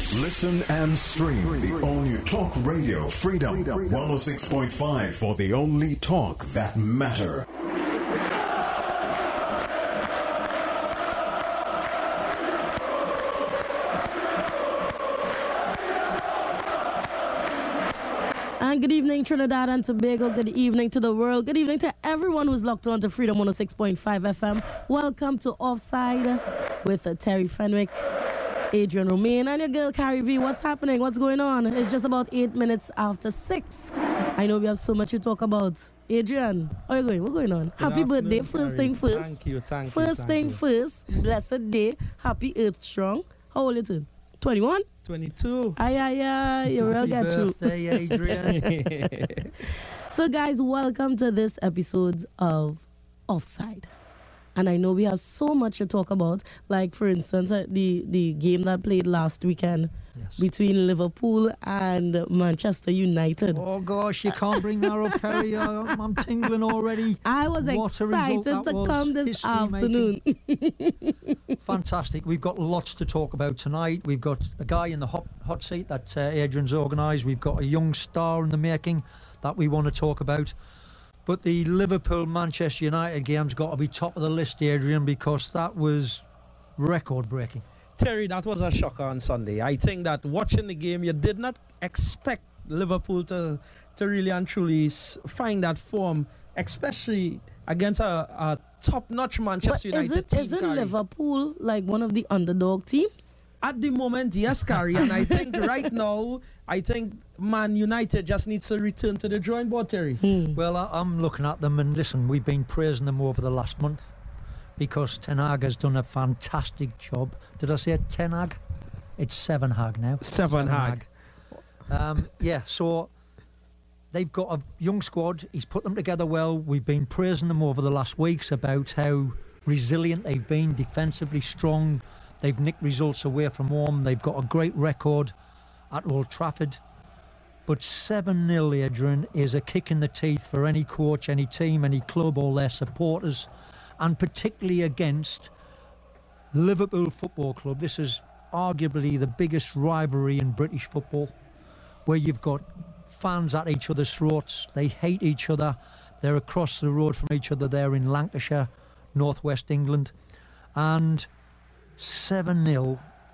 Listen and stream the all-new Talk Radio Freedom 106.5 for the only talk that matter. And good evening, Trinidad and Tobago. Good evening to the world. Good evening to everyone who's locked on to Freedom 106.5 FM. Welcome to Offside with Terry Fenwick, Adrian Romain, and your girl, Carrie V. What's happening? What's going on? It's just about 8 minutes after 6. I know we have so much to talk about. Adrian, how are you going? What's going on? Happy birthday. First thing first. Thank you. First thing first. Blessed day. Happy Earth Strong. How old are you turn? 21? 22. You will get through. Happy birthday, Adrian. So, guys, welcome to this episode of Offside. And I know we have so much to talk about. Like, for instance, the game that played last weekend between Liverpool and Manchester United. Oh, gosh, you can't bring that up, Harry. I'm tingling already. I was excited to come this afternoon. Fantastic. We've got lots to talk about tonight. We've got a guy in the hot seat that Adrian's organised. We've got a young star in the making that we want to talk about. But the Liverpool-Manchester United game's got to be top of the list, Adrian, because that was record-breaking. Terry, that was a shocker on Sunday. I think that watching the game, you did not expect Liverpool to really and truly find that form, especially against a top-notch Manchester United team. Isn't Liverpool like one of the underdog teams? At the moment, yes, Carrie. And I think right now, Man United just needs to return to the drawing board, Terry. Well, I'm looking at them, and listen, we've been praising them over the last month because Ten Hag has done a fantastic job. Did I say Ten Hag? It's Seven Hag now. Seven Hag. So they've got a young squad. He's put them together well. We've been praising them over the last weeks about how resilient they've been, defensively strong. They've nicked results away from home. They've got a great record at Old Trafford. But 7-0, Adrian, is a kick in the teeth for any coach, any team, any club or their supporters, and particularly against Liverpool Football Club. This is arguably the biggest rivalry in British football, where you've got fans at each other's throats. They hate each other. They're across the road from each other there in Lancashire, northwest England. And 7-0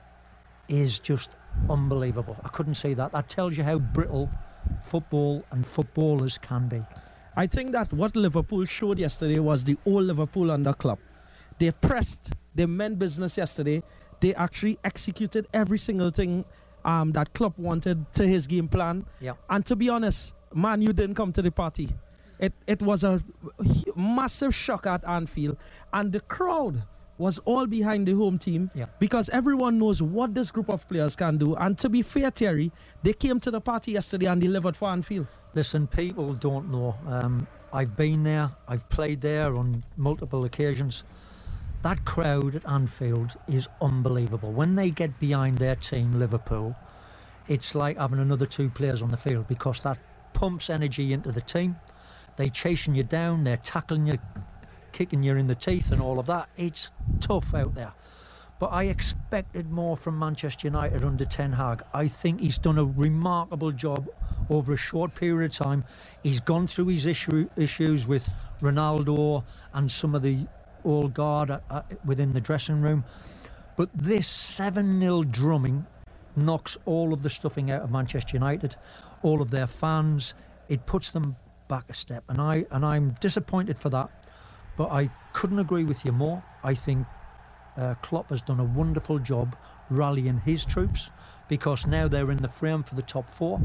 is just unbelievable. I couldn't say that. That tells you how brittle football and footballers can be. I think that what Liverpool showed yesterday was the old Liverpool under Klopp. They pressed, they meant business yesterday. They actually executed every single thing that Klopp wanted to his game plan. Yeah. And to be honest, Man, you didn't come to the party. It was a massive shock at Anfield. And the crowd was all behind the home team because everyone knows what this group of players can do. And to be fair, Terry, they came to the party yesterday and delivered for Anfield. Listen, people don't know. I've been there. I've played there on multiple occasions. That crowd at Anfield is unbelievable. When they get behind their team, Liverpool, it's like having another two players on the field because that pumps energy into the team. They're chasing you down. They're tackling you, kicking you in the teeth and all of that. It's tough out there. But I expected more from Manchester United under Ten Hag. I think he's done a remarkable job over a short period of time. He's gone through his issues with Ronaldo and some of the old guard within the dressing room. But this 7-0 drumming knocks all of the stuffing out of Manchester United, all of their fans. It puts them back a step. And I'm disappointed for that. But I couldn't agree with you more. I think Klopp has done a wonderful job rallying his troops because now they're in the frame for the top four.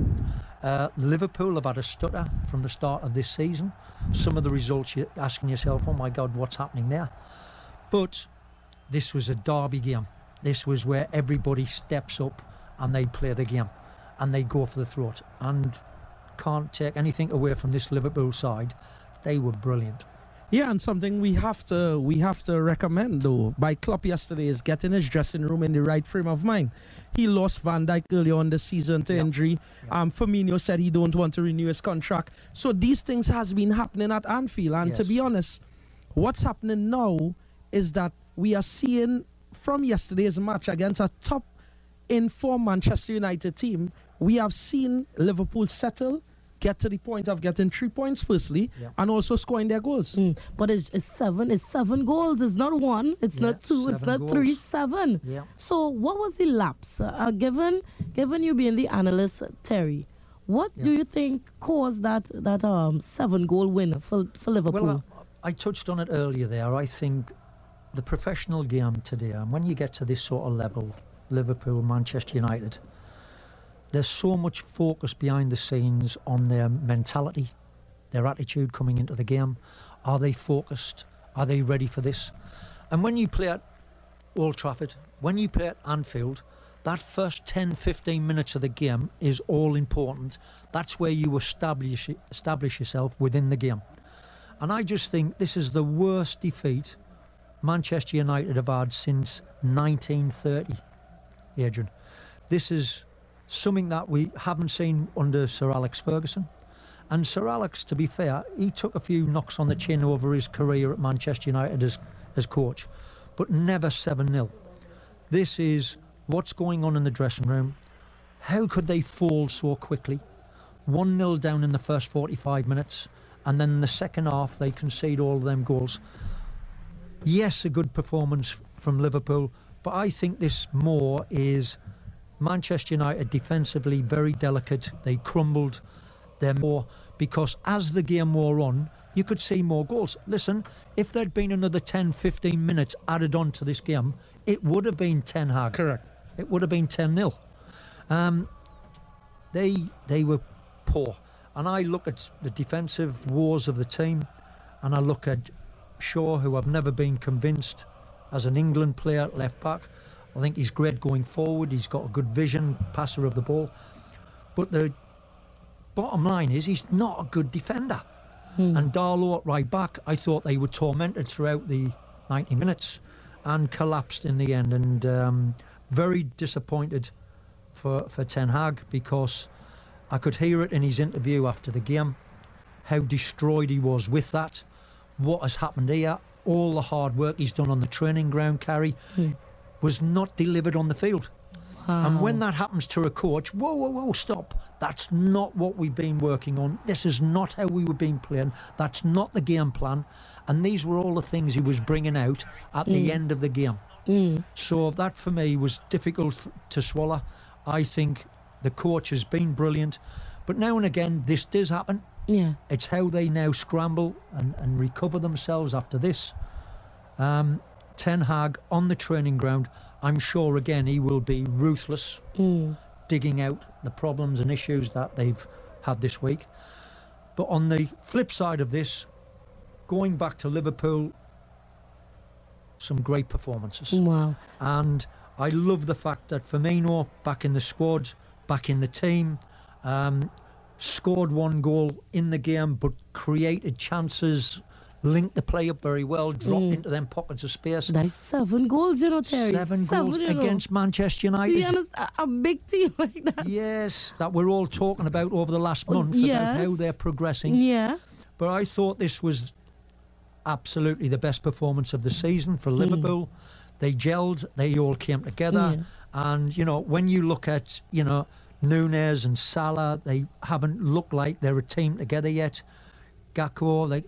Liverpool have had a stutter from the start of this season. Some of the results, you're asking yourself, oh my God, what's happening there? But this was a derby game. This was where everybody steps up and they play the game and they go for the throat. And can't take anything away from this Liverpool side. They were brilliant. Yeah, and something we have to recommend though by Klopp yesterday is getting his dressing room in the right frame of mind. He lost Van Dijk early on the season to injury. Firmino said he don't want to renew his contract. So these things has been happening at Anfield. And to be honest, what's happening now is that we are seeing from yesterday's match against a top in-form Manchester United team, we have seen Liverpool settle, get to the point of getting 3 points firstly, and also scoring their goals. But it's seven goals. It's not one. It's not two. It's not goals. 3, 7. Yeah. So what was the lapse? Given you being the analyst, Terry, what do you think caused that 7-goal win for Liverpool? Well, I touched on it earlier there. I think the professional game today, and when you get to this sort of level, Liverpool, Manchester United, there's so much focus behind the scenes on their mentality, their attitude coming into the game. Are they focused? Are they ready for this? And when you play at Old Trafford, when you play at Anfield, that first 10, 15 minutes of the game is all important. That's where you establish yourself within the game. And I just think this is the worst defeat Manchester United have had since 1930, Adrian. This is something that we haven't seen under Sir Alex Ferguson. And Sir Alex, to be fair, he took a few knocks on the chin over his career at Manchester United as coach, but never 7-0. This is what's going on in the dressing room. How could they fall so quickly? 1-0 down in the first 45 minutes, and then in the second half they concede all of them goals. Yes, a good performance from Liverpool, but I think this more is Manchester United defensively very delicate. They crumbled. They're more, because as the game wore on, you could see more goals. Listen, if there'd been another 10, 15 minutes added on to this game, it would have been Ten Hag. Correct. It would have been 10-0. They were poor. And I look at the defensive wars of the team, and I look at Shaw, who I've never been convinced as an England player at left back. I think he's great going forward. He's got a good vision, passer of the ball. But the bottom line is he's not a good defender. And Darlow at right back, I thought they were tormented throughout the 90 minutes and collapsed in the end. And very disappointed for Ten Hag, because I could hear it in his interview after the game, how destroyed he was with that. What has happened here, all the hard work he's done on the training ground, Carrie, was not delivered on the field. And when that happens to a coach, whoa, stop. That's not what we've been working on. This is not how we were being playing. That's not the game plan. And these were all the things he was bringing out at the end of the game. So that for me was difficult to swallow. I think the coach has been brilliant. But now and again, this does happen. Yeah. It's how they now scramble and recover themselves after this. Ten Hag on the training ground, I'm sure again he will be ruthless, digging out the problems and issues that they've had this week. But on the flip side of this, going back to Liverpool, some great performances. Wow. And I love the fact that Firmino back in the squad, back in the team, scored 1 goal in the game, but created chances, linked the play up very well, dropped into them pockets of space. That's 7 goals, Terry. 7 goals against Manchester United. You understand? A big team like that. Yes, that we're all talking about over the last month, about how they're progressing. Yeah. But I thought this was absolutely the best performance of the season for Liverpool. They gelled, they all came together. And, when you look at, Núñez and Salah, they haven't looked like they're a team together yet. Gakpo,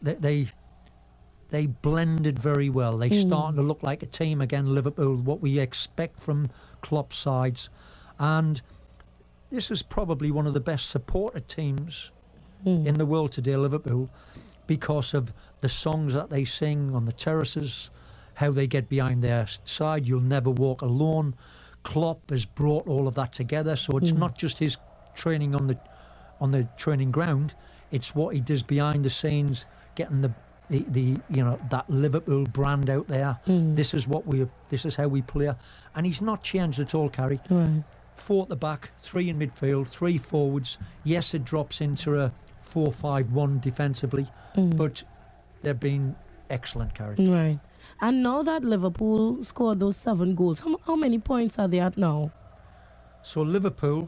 they blended very well. They're starting to look like a team again, Liverpool, what we expect from Klopp's sides. And this is probably one of the best supported teams in the world today, Liverpool, because of the songs that they sing on the terraces, how they get behind their side. You'll never walk alone. Klopp has brought all of that together, so it's not just his training on the training ground, it's what he does behind the scenes, getting the that Liverpool brand out there. This is how we play, and he's not changed at all, Carrie. Right. 4 at the back, 3 in midfield, 3 forwards. Yes, it drops into a 4-5-1 defensively, but they've been excellent, Carrie. Right. And now that Liverpool scored those 7 goals, how many points are they at now? So Liverpool,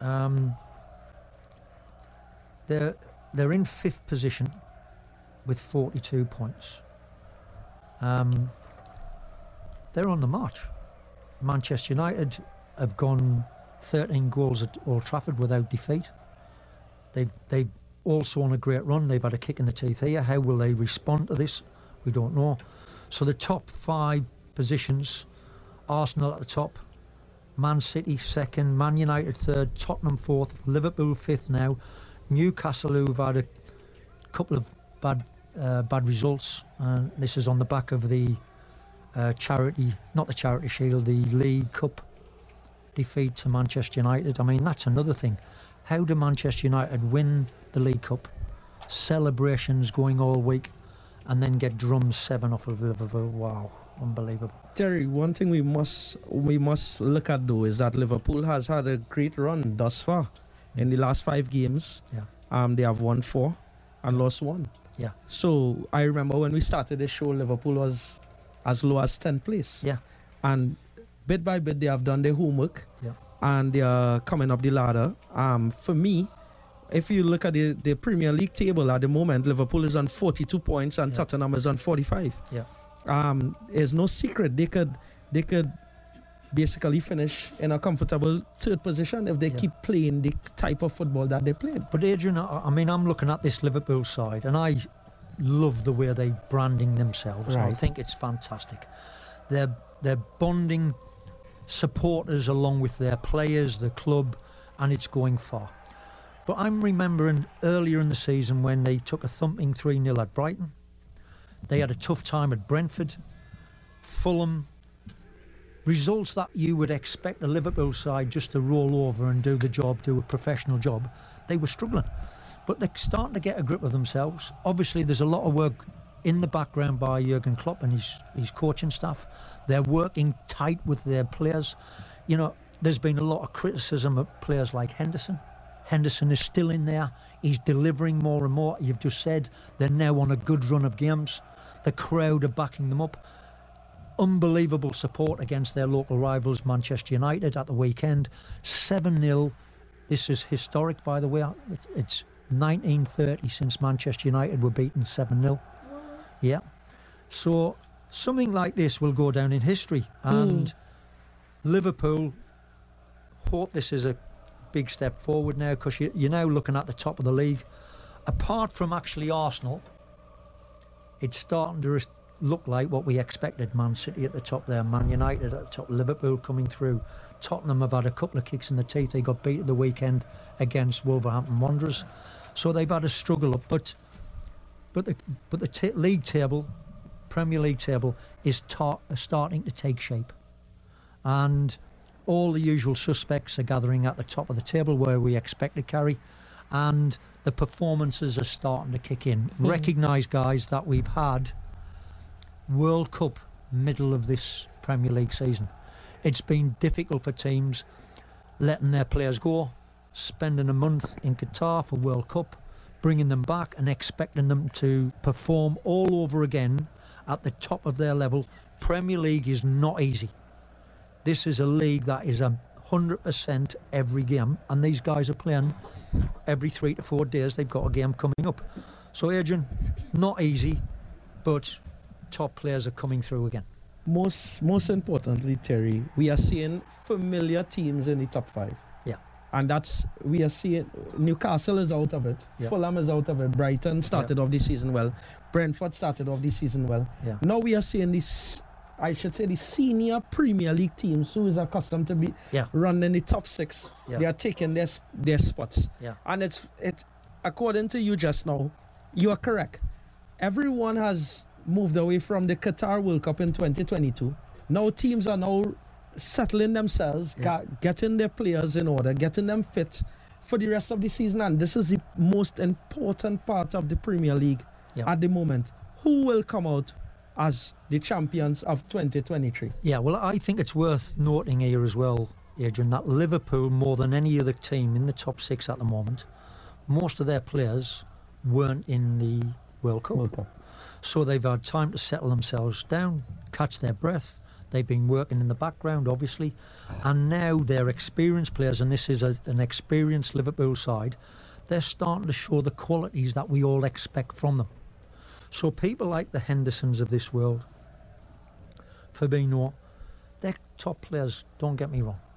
they're in 5th position with 42 points. They're on the march. Manchester United have gone 13 goals at Old Trafford without defeat. They've also on a great run. They've had a kick in the teeth here. How will they respond to this? We don't know. So the top 5 positions, Arsenal at the top, Man City second, Man United third, Tottenham fourth, Liverpool fifth now, Newcastle, who've had a couple of bad results, and this is on the back of the not the Charity Shield, the League Cup defeat to Manchester United. I mean, that's another thing. How do Manchester United win the League Cup, celebrations going all week, and then get drummed 7 off of Liverpool? Wow, unbelievable. Terry, one thing we must look at though is that Liverpool has had a great run thus far. In the last 5 games, they have won 4 and lost 1. Yeah. So I remember when we started this show, Liverpool was as low as 10th place. Yeah. And bit by bit, they have done their homework. Yeah. And they are coming up the ladder. For me, if you look at the Premier League table at the moment, Liverpool is on 42 points and Tottenham is on 45. Yeah. There's no secret. They could basically finish in a comfortable 3rd position if they keep playing the type of football that they played. But Adrian, I mean, I'm looking at this Liverpool side, and I love the way they're branding themselves. Right. I think it's fantastic. They're bonding supporters along with their players, the club, and it's going far. But I'm remembering earlier in the season when they took a thumping 3-0 at Brighton. They had a tough time at Brentford, Fulham. Results that you would expect a Liverpool side just to roll over and do the job, do a professional job. They were struggling. But they're starting to get a grip of themselves. Obviously, there's a lot of work in the background by Jurgen Klopp and his coaching staff. They're working tight with their players. You know, there's been a lot of criticism of players like Henderson. Henderson is still in there. He's delivering more and more. You've just said they're now on a good run of games. The crowd are backing them up. Unbelievable support against their local rivals, Manchester United, at the weekend. 7-0. This is historic, by the way. It's 1930 since Manchester United were beaten 7-0. Yeah. So something like this will go down in history. And Liverpool hope this is a big step forward now, because you're now looking at the top of the league. Apart from actually Arsenal, it's starting to look like what we expected. Man City at the top there, Man United at the top, Liverpool coming through. Tottenham have had a couple of kicks in the teeth. They got beat at the weekend against Wolverhampton Wanderers, so they've had a struggle up. But the league table, Premier League table, is starting to take shape, and all the usual suspects are gathering at the top of the table where we expected, Carrie, and the performances are starting to kick in. Recognise, guys, that we've had World Cup middle of this Premier League season. It's been difficult for teams letting their players go, spending a month in Qatar for World Cup, bringing them back and expecting them to perform all over again at the top of their level. Premier League is not easy. This is a league that is 100% every game, and these guys are playing every 3 to 4 days. They've got a game coming up. So, Adrian, not easy, but top players are coming through again. Most importantly, Terry, we are seeing familiar teams in the top 5. Yeah. And we are seeing Newcastle is out of it. Yeah. Fulham is out of it. Brighton started off the season well. Brentford started off the season well. Yeah. Now we are seeing this, I should say, the senior Premier League teams who is accustomed to be running the top 6. Yeah. They are taking their spots. Yeah. And it's according to you just now, you are correct. Everyone has moved away from the Qatar World Cup in 2022. Now teams are now settling themselves, getting their players in order, getting them fit for the rest of the season. And this is the most important part of the Premier League at the moment. Who will come out as the champions of 2023? Yeah, well, I think it's worth noting here as well, Adrian, that Liverpool, more than any other team in the top 6 at the moment, most of their players weren't in the World Cup. So they've had time to settle themselves down, catch their breath. They've been working in the background, obviously. And now they're experienced players, and this is an experienced Liverpool side. They're starting to show the qualities that we all expect from them. So people like the Hendersons of this world, Fabinho, they're top players, don't get me wrong.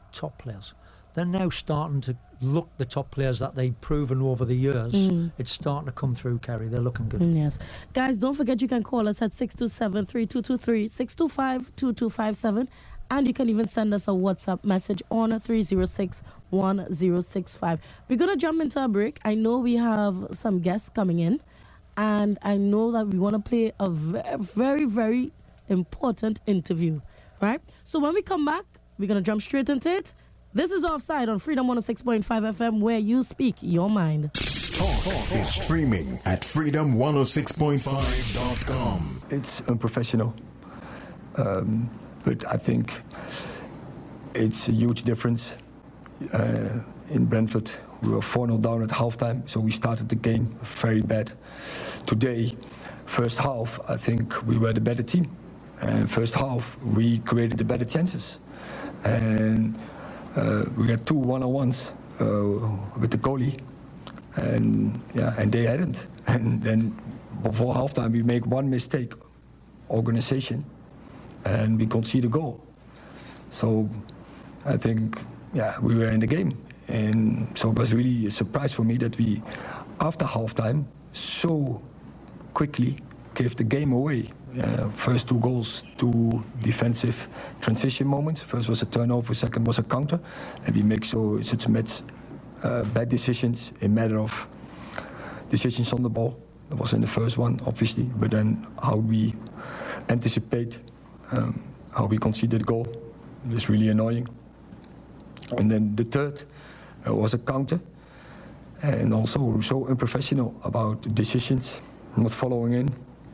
top players. They're now starting to look the top players that they've proven over the years. It's starting to come through, Kerry. They're looking good. Yes. Guys, don't forget you can call us at 627-3223, 625-2257, and you can even send us a WhatsApp message on 306-1065. We're going to jump into a break. I know we have some guests coming in, and I know that we want to play a very, very important interview, right? So when we come back, we're going to jump straight into it. This is Offside on Freedom 106.5 FM, where you speak your mind. Talk is streaming at freedom106.5.com. It's unprofessional, but I think it's a huge difference. In Brentford, we were 4-0 down at halftime, so we started the game very bad. Today, first half, I think we were the better team. First half, we created the better chances. And we had 2 one-on-ones with the goalie, and they hadn't. And then before halftime, we make one mistake, organization, and we concede a goal. So I think, we were in the game, and so it was really a surprise for me that we, after halftime, so quickly gave the game away. First 2 goals, 2 defensive transition moments. First was a turnover, second was a counter, and we make such bad decisions in matter of decisions on the ball. That was in the first one, obviously, but then how we anticipate, how we conceded the goal is really annoying. And then the third was a counter, and also so unprofessional about decisions, not following in.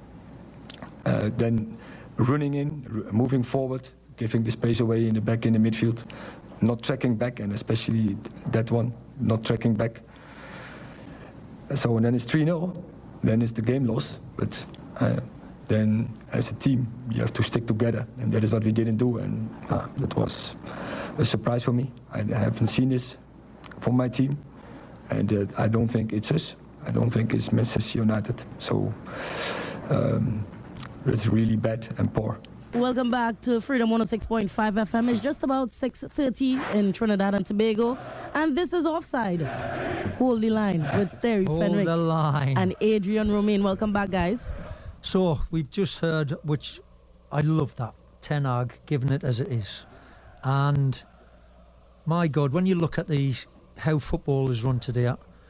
Then running in, moving forward, giving the space away in the back in the midfield, not tracking back, and especially that one, not tracking back. So and then it's 3-0, then it's the game loss. But then as a team, you have to stick together, and that is what we didn't do, and that was a surprise for me. I haven't seen this from my team, and I don't think it's us. I don't think it's Manchester United. So. It's really bad and poor. Welcome back to Freedom 106.5 FM. It's just about 6:30 in Trinidad and Tobago. And this is Offside. Hold the line with Terry Fenwick the line. and Adrian Romain. Welcome back, guys. So we've just heard, which I love that, Ten Hag giving it as it is. And my God, when you look at how football is run today,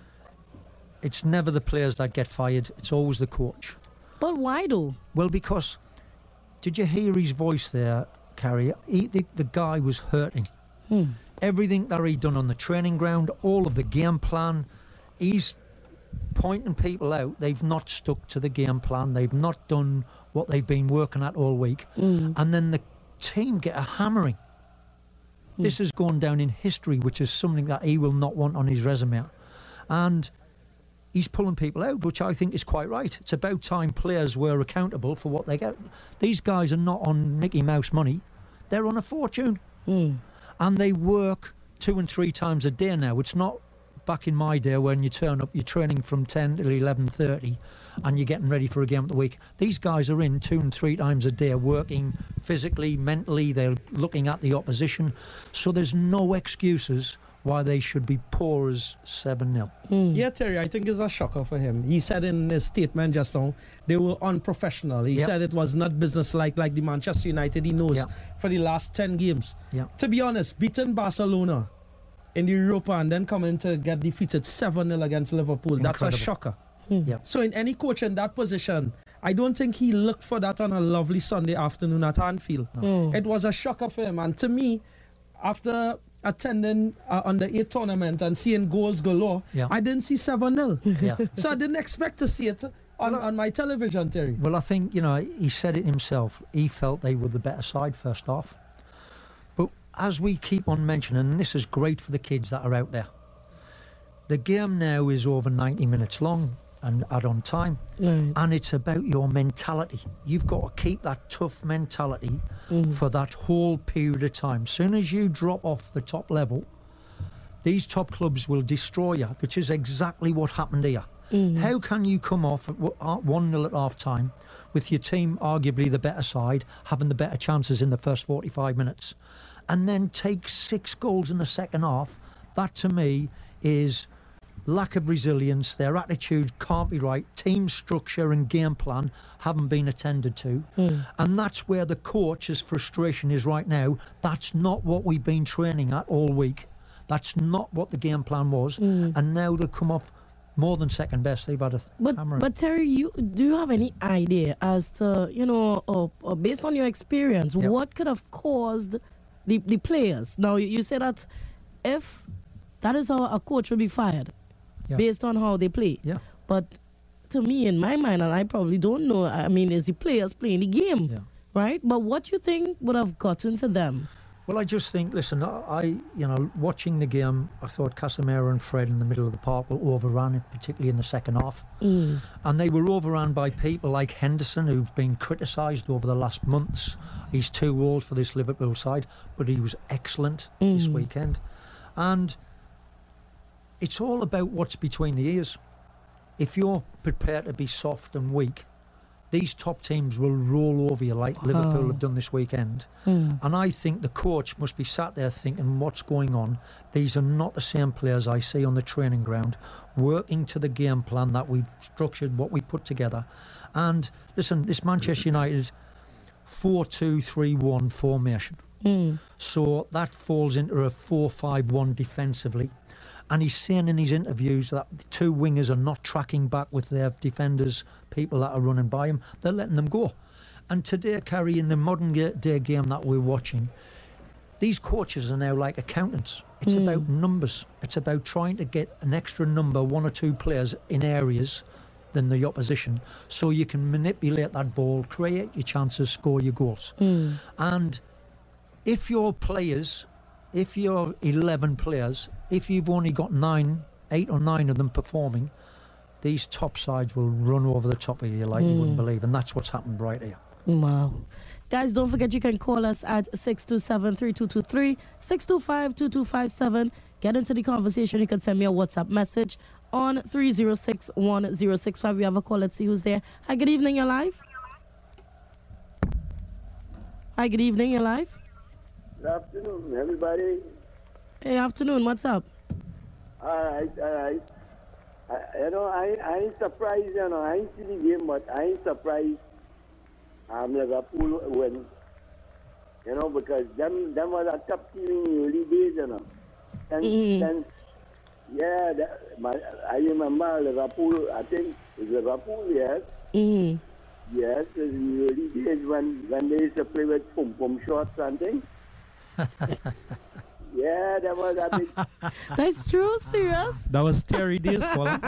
it's never the players that get fired. It's always the coach. But why though? Well, because, did you hear his voice there, Carrie? The guy was hurting. Everything that he'd done on the training ground, all of the game plan, he's pointing people out. They've not stuck to the game plan. They've not done what they've been working at all week. And then the team get a hammering. This has gone down in history, which is something that he will not want on his resume. And he's pulling people out, which I think is quite right. It's about time players were accountable for what they get. These guys are not on Mickey Mouse money. They're on a fortune. And they work 2 and 3 times a day now. It's not back in my day when you turn up, you're training from 10 to 11:30 and you're getting ready for a game of the week. These guys are in 2 and 3 times a day, working physically, mentally. They're looking at the opposition. So there's no excuses why they should be poor as 7-0. Yeah, Terry, I think it's a shocker for him. He said in his statement just now, they were unprofessional. He said it was not business-like like the Manchester United he knows for the last 10 games. To be honest, beating Barcelona in the Europa and then coming to get defeated 7-0 against Liverpool, that's a shocker. So in any coach in that position, I don't think he looked for that on a lovely Sunday afternoon at Anfield. It was a shocker for him. And to me, after attending under 8 tournament and seeing goals galore, I didn't see 7-0. So I didn't expect to see it on my television, Terry. Well, I think, he said it himself. He felt they were the better side first off. But as we keep on mentioning, and this is great for the kids that are out there, the game now is over 90 minutes long and add-on time. And it's about your mentality. You've got to keep that tough mentality for that whole period of time. Soon as you drop off the top level, these top clubs will destroy you, which is exactly what happened here. How can you come off at 1-0 at half-time with your team arguably the better side, having the better chances in the first 45 minutes, and then take 6 goals in the second half, that to me is lack of resilience. Their attitude can't be right. Team structure and game plan haven't been attended to. And that's where the coach's frustration is right now. That's not what we've been training at all week. That's not what the game plan was. And now they've come off more than second best. They've had a hammer. But Terry, do you have any idea as to, based on your experience, what could have caused the players? Now, you say that if that is how a coach will be fired, based on how they play. Yeah. But to me, in my mind, and I probably don't know, I mean, is the players playing the game, right? But what you think would have gotten to them? Well, I just think, listen, watching the game, I thought Casemiro and Fred in the middle of the park were overrun, particularly in the second half. And they were overrun by people like Henderson, who've been criticised over the last months. He's too old for this Liverpool side, but he was excellent this weekend. And it's all about what's between the ears. If you're prepared to be soft and weak, these top teams will roll over you like Liverpool have done this weekend. And I think the coach must be sat there thinking, what's going on? These are not the same players I see on the training ground, working to the game plan that we've structured, what we put together. And listen, this Manchester United 4-2-3-1 formation. So that falls into a 4-5-1 defensively. And he's saying in his interviews that the 2 wingers are not tracking back with their defenders, people that are running by him. They're letting them go. And today, Carrie, in the modern day game that we're watching, these coaches are now like accountants. It's about numbers. It's about trying to get an extra number, 1 or 2 players in areas than the opposition, so you can manipulate that ball, create your chances, score your goals. And if your players... If you're 11 players, if you've only got 8 or 9 of them performing, these top sides will run over the top of you like you wouldn't believe. And that's what's happened right here. Wow. Guys, don't forget you can call us at 627-3223, 625-2257. Get into the conversation. You can send me a WhatsApp message on 306-1065. We have a call. Let's see who's there. Hi, good evening. You're live. Hi, good evening. You're live. Good afternoon, everybody. Hey, afternoon. What's up? All right. I ain't surprised, I ain't see the game, but I ain't surprised Liverpool win. Because them was a top team in the early days, And I remember Liverpool, I think it's Liverpool, yes. Yes, in the early days when they used to play with pom-pom shots and things. Yeah, that was a big... That's true, serious? That was Terry Days calling.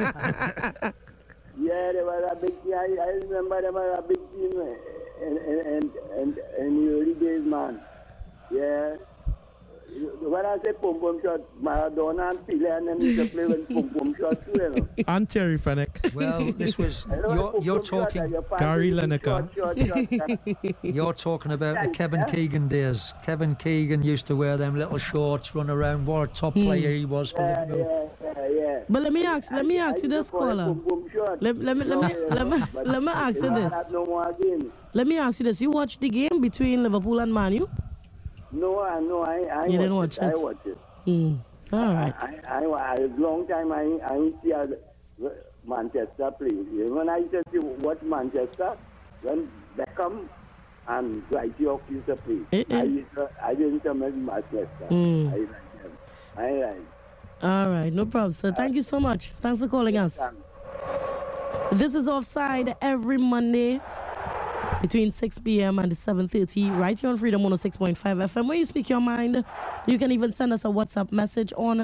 Yeah, there was a big team. I remember there was a big team in the early days, man. Yeah. When I say pom-pom shot, Maradona and Pele and them used to play with pom-pom shots too, And Terry Fennick. Well, this was... You're talking... Gary Lineker. You're talking about the Kevin Keegan days. Kevin Keegan used to wear them little shorts, run around. What a top player he was for Liverpool. Yeah. But let me ask you this, caller. Let me ask you this. Let me ask you this. You watched the game between Liverpool and Man U? No, I you didn't watch it. I watched it. All right. I a long time I see Manchester play. When I used to watch Manchester, when Beckham and Dwight York used to play, I didn't miss Manchester. I like them. I like. All right, no problem, sir. Thank you so much. Thanks for calling us. This is Offside every Monday between 6 p.m. and 7:30 right here on Freedom 106.5 FM. When you speak your mind, you can even send us a WhatsApp message on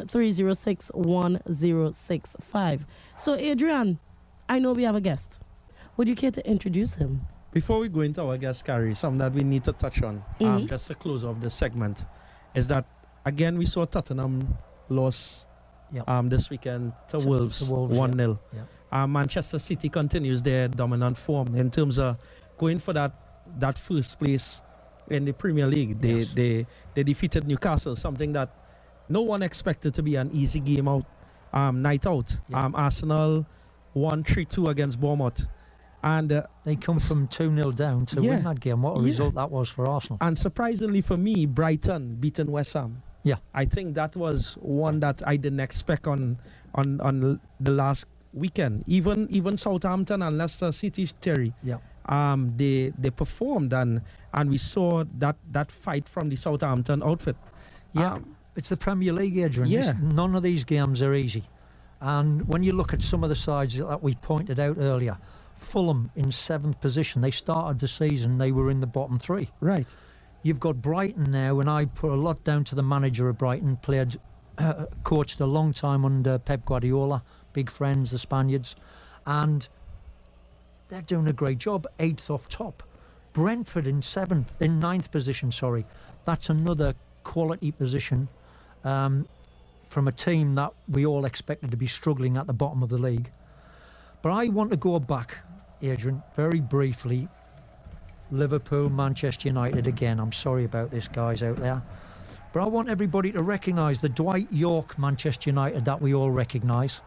306-1065. So, Adrian, I know we have a guest. Would you care to introduce him? Before we go into our guest, Carrie, something that we need to touch on, just to close off this segment, is that, again, we saw Tottenham loss this weekend to Wolves 1-0. Manchester City continues their dominant form in terms of going for that first place in the Premier League. They defeated Newcastle, something that no one expected to be an easy game out, night out. Arsenal won 3-2 against Bournemouth. And they come from 2-0 down to win that game. What a result that was for Arsenal. And surprisingly for me, Brighton beating West Ham. Yeah. I think that was one that I didn't expect on the last weekend. Even Southampton and Leicester City, Terry. Yeah. They performed and we saw that fight from the Southampton outfit. Yeah. It's the Premier League, Adrian. Yeah. None of these games are easy. And when you look at some of the sides that we pointed out earlier, Fulham in 7th position. They started the season, they were in the bottom 3. Right. You've got Brighton now, and I put a lot down to the manager of Brighton. Coached a long time under Pep Guardiola, big friends, the Spaniards, and they're doing a great job. 8th off top. Brentford in 9th position. Sorry, that's another quality position from a team that we all expected to be struggling at the bottom of the league. But I want to go back, Adrian, very briefly. Liverpool, Manchester United again. I'm sorry about this, guys out there. But I want everybody to recognise the Dwight York Manchester United that we all recognise.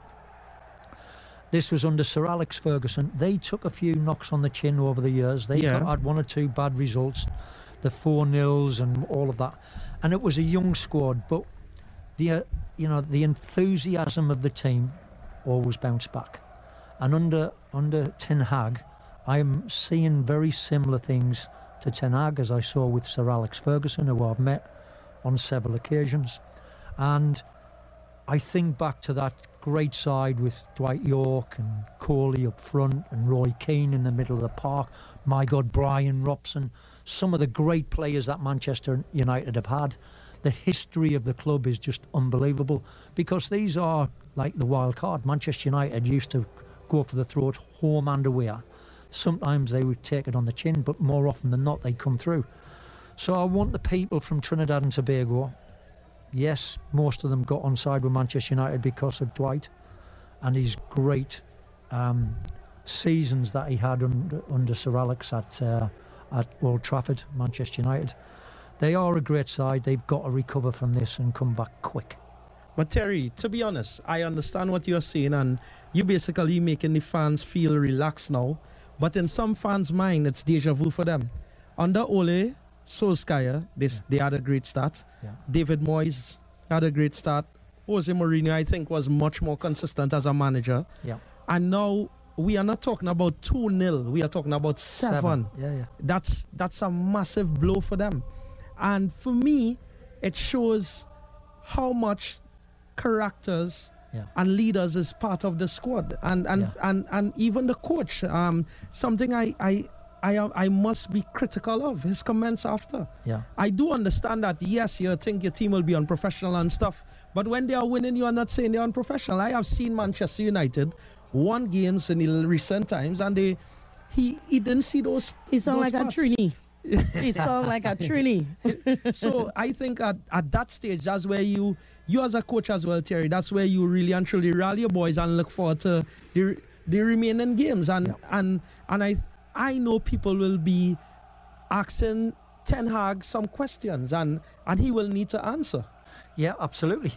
This was under Sir Alex Ferguson. They took a few knocks on the chin over the years. They had 1 or 2 bad results, the 4-0s and all of that. And it was a young squad, but the enthusiasm of the team always bounced back. And under Ten Hag, I'm seeing very similar things to Ten Hag as I saw with Sir Alex Ferguson, who I've met on several occasions. And I think back to that great side with Dwight York and Coley up front and Roy Keane in the middle of the park. My God, Brian Robson. Some of the great players that Manchester United have had. The history of the club is just unbelievable because these are like the wild card. Manchester United used to go for the throat home and away. Sometimes they would take it on the chin, but more often than not they come through. So I want the people from Trinidad and Tobago, yes, most of them got on side with Manchester United because of Dwight and his great seasons that he had under Sir Alex at Old Trafford, Manchester United. They are a great side. They've got to recover from this and come back quick. But Terry, to be honest, I understand what you're saying, and you basically making the fans feel relaxed now. But in some fans' mind, it's deja vu for them. Under Ole Solskjaer, they had a great start. Yeah. David Moyes had a great start. Jose Mourinho, I think, was much more consistent as a manager. Yeah. And now we are not talking about 2-0. We are talking about 7. Yeah. That's a massive blow for them. And for me, it shows how much characters and leaders is part of the squad, and even the coach. Something I must be critical of his comments after. Yeah. I do understand that, yes, you think your team will be unprofessional and stuff, but when they are winning, you are not saying they're unprofessional. I have seen Manchester United won games in the recent times, and he didn't see those. He sound like parts. a Trini. He sound like a Trini. So I think at that stage, that's where you as a coach as well, Terry, that's where you really and truly rally your boys and look forward to the remaining games. And I know people will be asking Ten Hag some questions, and he will need to answer. Yeah, absolutely.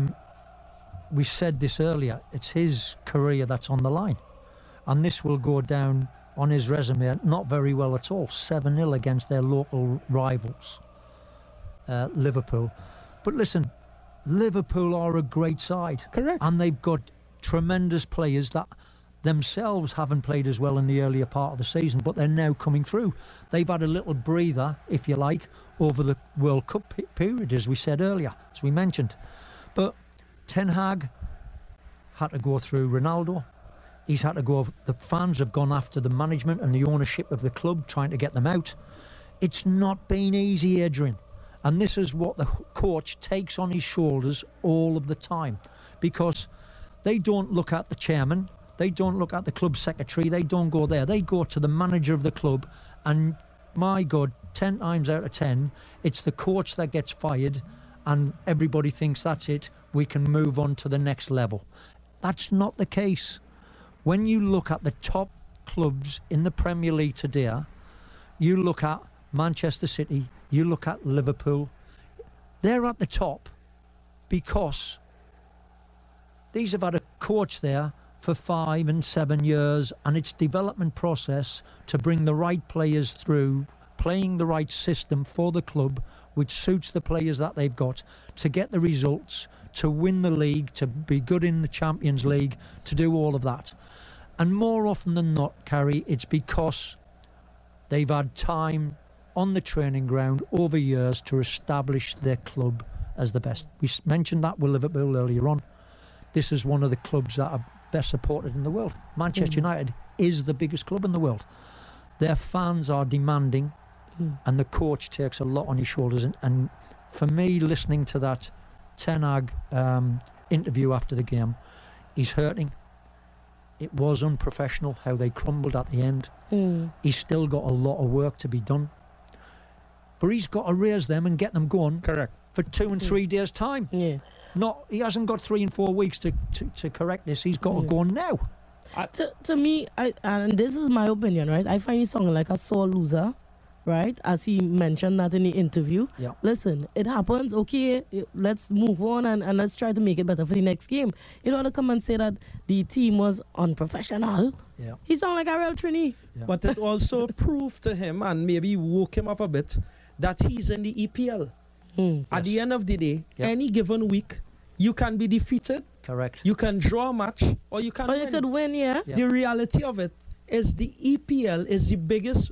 We said this earlier. It's his career that's on the line, and this will go down on his resume not very well at all. 7-0 against their local rivals, Liverpool. But listen, Liverpool are a great side. Correct. And they've got tremendous players that themselves haven't played as well in the earlier part of the season, but they're now coming through. They've had a little breather, if you like, over the World Cup period, as we said earlier, as we mentioned. But Ten Hag had to go through Ronaldo. He's had to go. The fans have gone after the management and the ownership of the club, trying to get them out. It's not been easy, Adrian. And this is what the coach takes on his shoulders all of the time, because they don't look at the chairman, they don't look at the club secretary, they don't go there. They go to the manager of the club, and my God, 10 times out of 10, it's the coach that gets fired, and everybody thinks that's it, we can move on to the next level. That's not the case. When you look at the top clubs in the Premier League today, you look at Manchester City, you look at Liverpool, they're at the top because these have had a coach there for 5 and 7 years, and its development process to bring the right players through, playing the right system for the club, which suits the players that they've got, to get the results, to win the league, to be good in the Champions League, to do all of that. And more often than not, Carrie, it's because they've had time on the training ground over years to establish their club as the best. We mentioned that with Liverpool earlier on. This is one of the clubs that are best supported in the world. Manchester United is the biggest club in the world. Their fans are demanding, and the coach takes a lot on his shoulders. And for me, listening to that Ten Hag interview after the game, he's hurting. It was unprofessional how they crumbled at the end. He's still got a lot of work to be done, but he's got to raise them and get them going. Correct. For 2 and 3 days' time. He hasn't got 3 and 4 weeks to correct this. He's got to go now. To me, and this is my opinion, right? I find he's sounding like a sore loser, right? As he mentioned that in the interview. Yeah. Listen, it happens. Okay, let's move on and let's try to make it better for the next game. You don't want to come and say that the team was unprofessional. Yeah. He sound like a real Trini. Yeah. But it also proved to him, and maybe woke him up a bit, that he's in the EPL. At the end of the day, any given week, you can be defeated. Correct. You can draw a match, or you can Or win. you could win, yeah. The reality of it is the EPL is the biggest,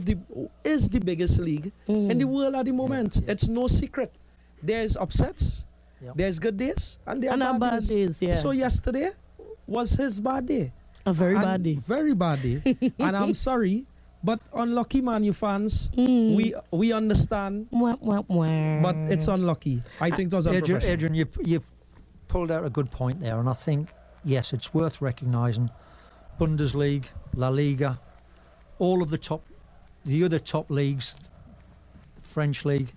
is the biggest league in the world at the moment. It's no secret. There's upsets, there's good days, and there are bad days. Yeah. So yesterday was his bad day. A very bad day. Very bad day. And I'm sorry, but unlucky Man U fans, we understand, but it's unlucky. I think it was unprofessional. Adrian, you've pulled out a good point there, and I think, yes, it's worth recognising. Bundesliga, La Liga, all of the other top leagues, French league.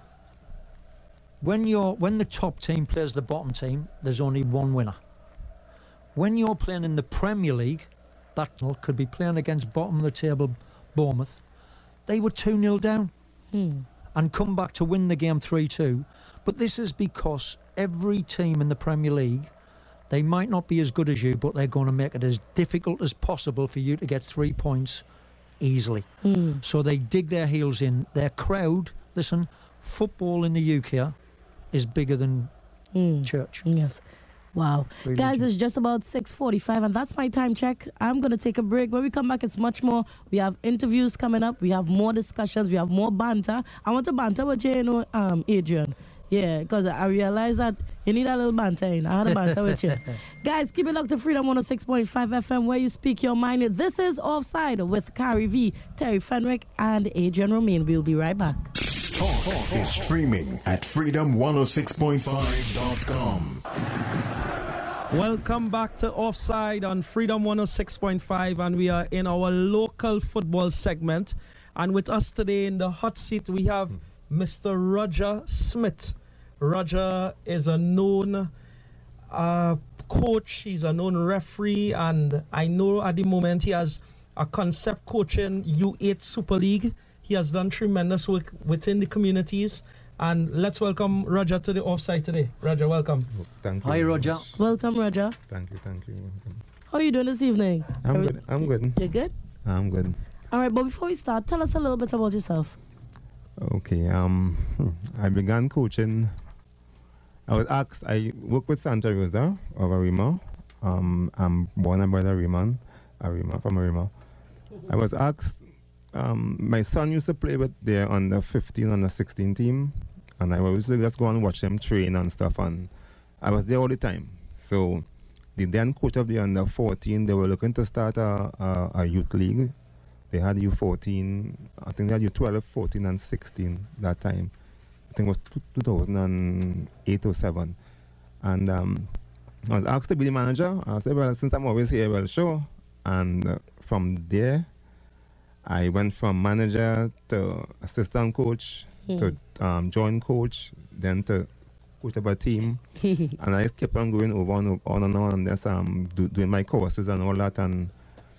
When the top team plays the bottom team, there's only one winner. When you're playing in the Premier League, that could be playing against bottom of the table Bournemouth. They were 2-0 down and come back to win the game 3-2. But this is because every team in the Premier League, they might not be as good as you, but they're going to make it as difficult as possible for you to get 3 points easily. So they dig their heels in. Their crowd, listen, football in the UK is bigger than church. Yes. Wow. Religion. Guys, it's just about 6:45, and that's my time check. I'm going to take a break. When we come back, it's much more. We have interviews coming up. We have more discussions. We have more banter. I want to banter with you, Adrian. Yeah, because I realized that you need a little banter in. I had a banter with you. Guys, keep it locked to Freedom 106.5 FM, where you speak your mind. This is Offside with Carrie V, Terry Fenwick, and Adrian Romain. We'll be right back. Talk is streaming at freedom106.5.com. Welcome back to Offside on Freedom 106.5, and we are in our local football segment. And with us today in the hot seat, we have Mr. Roger Smith. Roger is a known coach, he's a known referee, and I know at the moment he has a concept coaching U8 Super League. He has done tremendous work within the communities. And let's welcome Roger to the Offside today. Roger, welcome. Thank you. Hi, Roger. Welcome, Roger. Thank you. How are you doing this evening? I'm good. You're good? I'm good. All right, but before we start, tell us a little bit about yourself. Okay. I began coaching. I was asked. I work with Santa Rosa of Arima. I'm born and bred Arima from Arima. I was asked. My son used to play with their under 15, under 16 team, and I always just go and watch them train and stuff. And I was there all the time. So the then coach of the under 14, they were looking to start a youth league. They had U14, I think they had U12, 14, and 16 that time. I think it was 2008 or 7. And I was asked to be the manager. I said, well, since I'm always here, well, sure. And from there, I went from manager to assistant coach to joint coach, then to coach of a team. And I just kept on going on and on, and just doing my courses and all that. And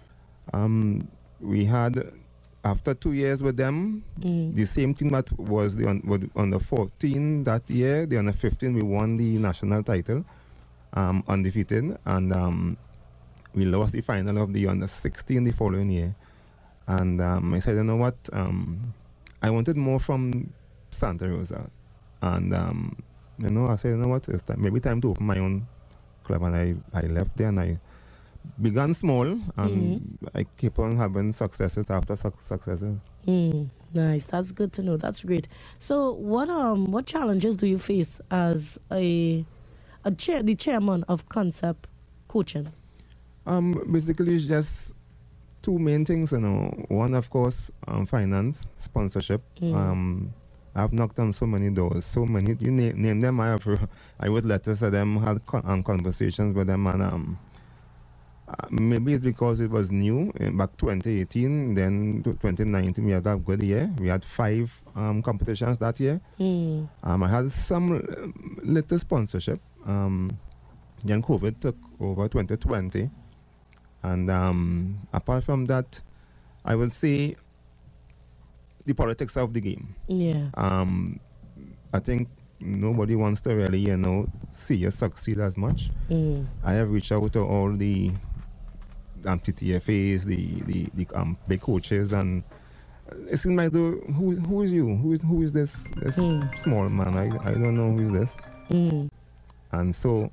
we had, after 2 years with them, the same team that was on the 14 that year, the under 15, we won the national title, undefeated. And we lost the final of the under 16 the following year. And I said, you know what? I wanted more from Santa Rosa. And, I said, you know what? It's maybe time to open my own club. And I left there and I began small. And I keep on having successes after successes. Nice. That's good to know. That's great. So what challenges do you face as the chairman of Concept Coaching? Basically, it's just two main things, One, of course, finance, sponsorship. I've knocked on so many doors, so many. You name them. I wrote letters to them, had conversations with them, and maybe it's because it was new back 2018. Then 2019, we had a good year. We had 5 competitions that year. I had some little sponsorship. Then COVID took over 2020. And apart from that, I would say the politics of the game. Yeah. I think nobody wants to really, see you succeed as much. I have reached out to all the TTFAs, the big coaches, and it seems like who is you? Who is this small man? I don't know who is this. And so,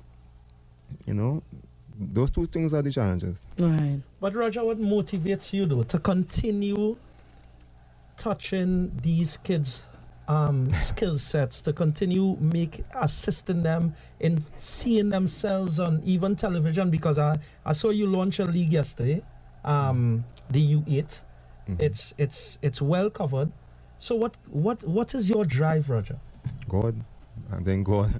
those two things are the challenges. Right. But Roger, what motivates you though to continue touching these kids' skill sets, to continue assisting them in seeing themselves on even television? Because I saw you launch a league yesterday, the U8. It's well covered. So what is your drive, Roger? God, and then God,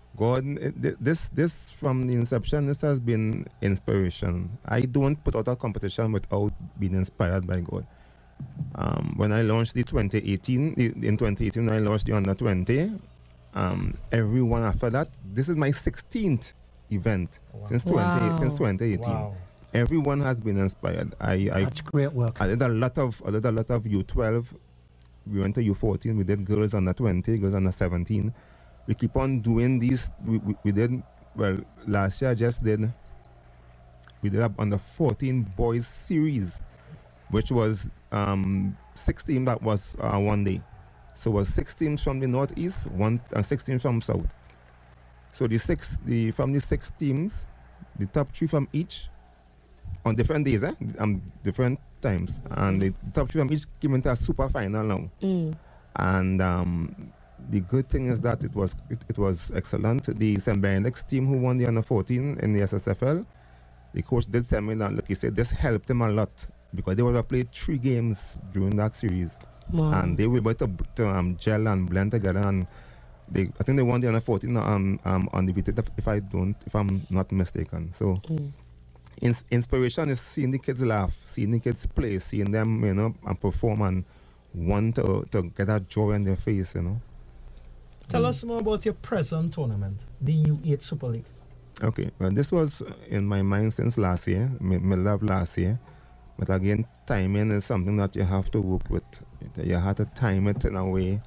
this from the inception, this has been inspiration. I don't put out a competition without being inspired by God. When I launched in 2018, when I launched the under 20, everyone after that, this is my 16th event since 2018. Wow. Everyone has been inspired. That's great work. I did a lot of U12. We went to U14. We did girls under 20, girls under 17. We keep on doing these. We did, well, last year we did up under 14 boys series, which was 6 teams that was one day. So it was 6 teams from the northeast, 6 teams from south. So from the 6 teams, the top 3 from each, on different days, different times, and the top 3 from each came into a super final now. And the good thing is that it was excellent. The St. Benedict's team who won the under 14 in the SSFL, the coach did tell me that, look, he said this helped him a lot because they would have played 3 games during that series. Wow. And they were able to gel and blend together, and I think they won the under 14 undefeated, if I'm not mistaken. So inspiration is seeing the kids laugh, seeing the kids play, seeing them and perform, and want to get that joy in their face. Tell us more about your present tournament, the U8 Super League. Okay, well, this was in my mind since last year, middle of last year. But again, timing is something that you have to work with. You have to time it in a way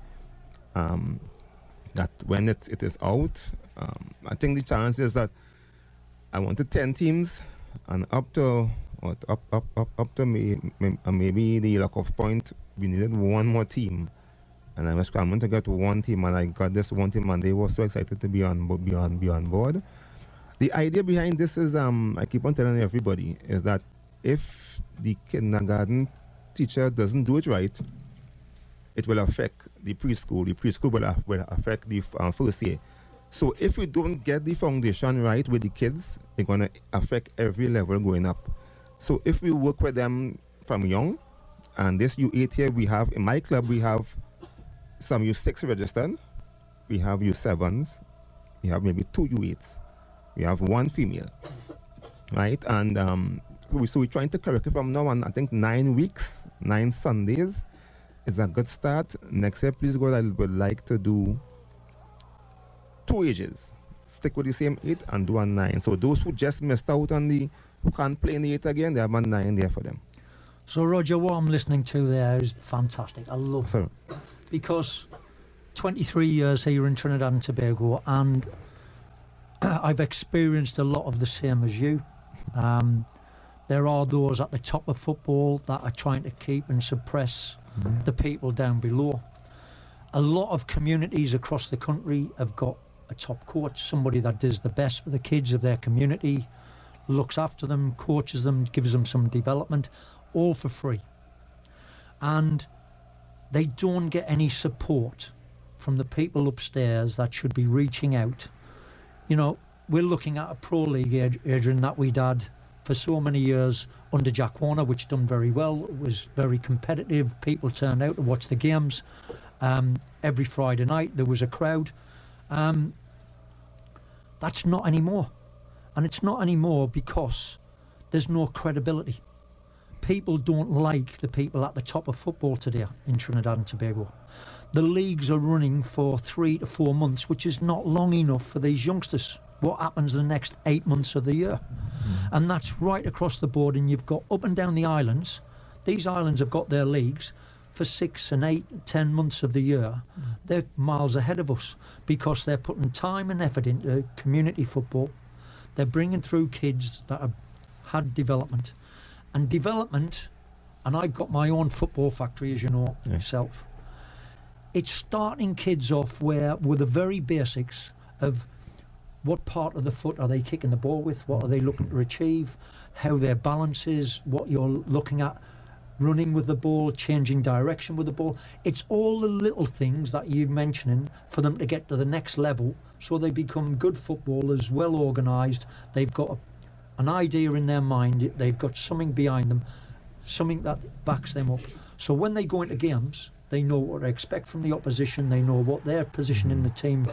that when it is out, I think the challenge is that I wanted 10 teams, and up to maybe the lack-off point, we needed one more team. And I was scrambling to get one team, and I got this one team, and they were so excited to be on board. The idea behind this is, I keep on telling everybody, is that if the kindergarten teacher doesn't do it right, it will affect the preschool. The preschool will affect the first year. So if we don't get the foundation right with the kids, it's going to affect every level going up. So if we work with them from young, and this U8 here, in my club, we have some U6 registered, we have U7s, we have maybe 2 U8s, we have 1 female, right? And so we're trying to correct it from now on. I think 9 weeks, 9 Sundays is a good start. Next year, please God, I would like to do 2 ages. Stick with the same 8 and do a 9. So those who just missed out on who can't play in the 8 again, they have a 9 there for them. So Roger, what I'm listening to there is fantastic. I love it. Because 23 years here in Trinidad and Tobago, and I've experienced a lot of the same as you. There are those at the top of football that are trying to keep and suppress the people down below. A lot of communities across the country have got a top coach, somebody that does the best for the kids of their community, looks after them, coaches them, gives them some development, all for free. And they don't get any support from the people upstairs that should be reaching out. You know, we're looking at a pro league, Adrian, that we'd had for so many years under Jack Warner, which done very well. It was very competitive. People turned out to watch the games. Every Friday night there was a crowd. That's not anymore. And it's not anymore because there's no credibility. People don't like the people at the top of football today in Trinidad and Tobago. The leagues are running for 3 to 4 months, which is not long enough for these youngsters. What happens the next 8 months of the year? And that's right across the board. And you've got up and down the islands. These islands have got their leagues for 6 and 8, 10 months of the year. They're miles ahead of us because they're putting time and effort into community football. They're bringing through kids that have had development. And development, and I've got my own football factory, as you know, myself. It's starting kids off with the very basics of what part of the foot are they kicking the ball with, what are they looking to achieve, how their balance is, what you're looking at, running with the ball, changing direction with the ball. It's all the little things that you're mentioning for them to get to the next level so they become good footballers, well organised. They've got an idea in their mind, they've got something behind them, something that backs them up. So when they go into games, they know what to expect from the opposition, they know what their position in the team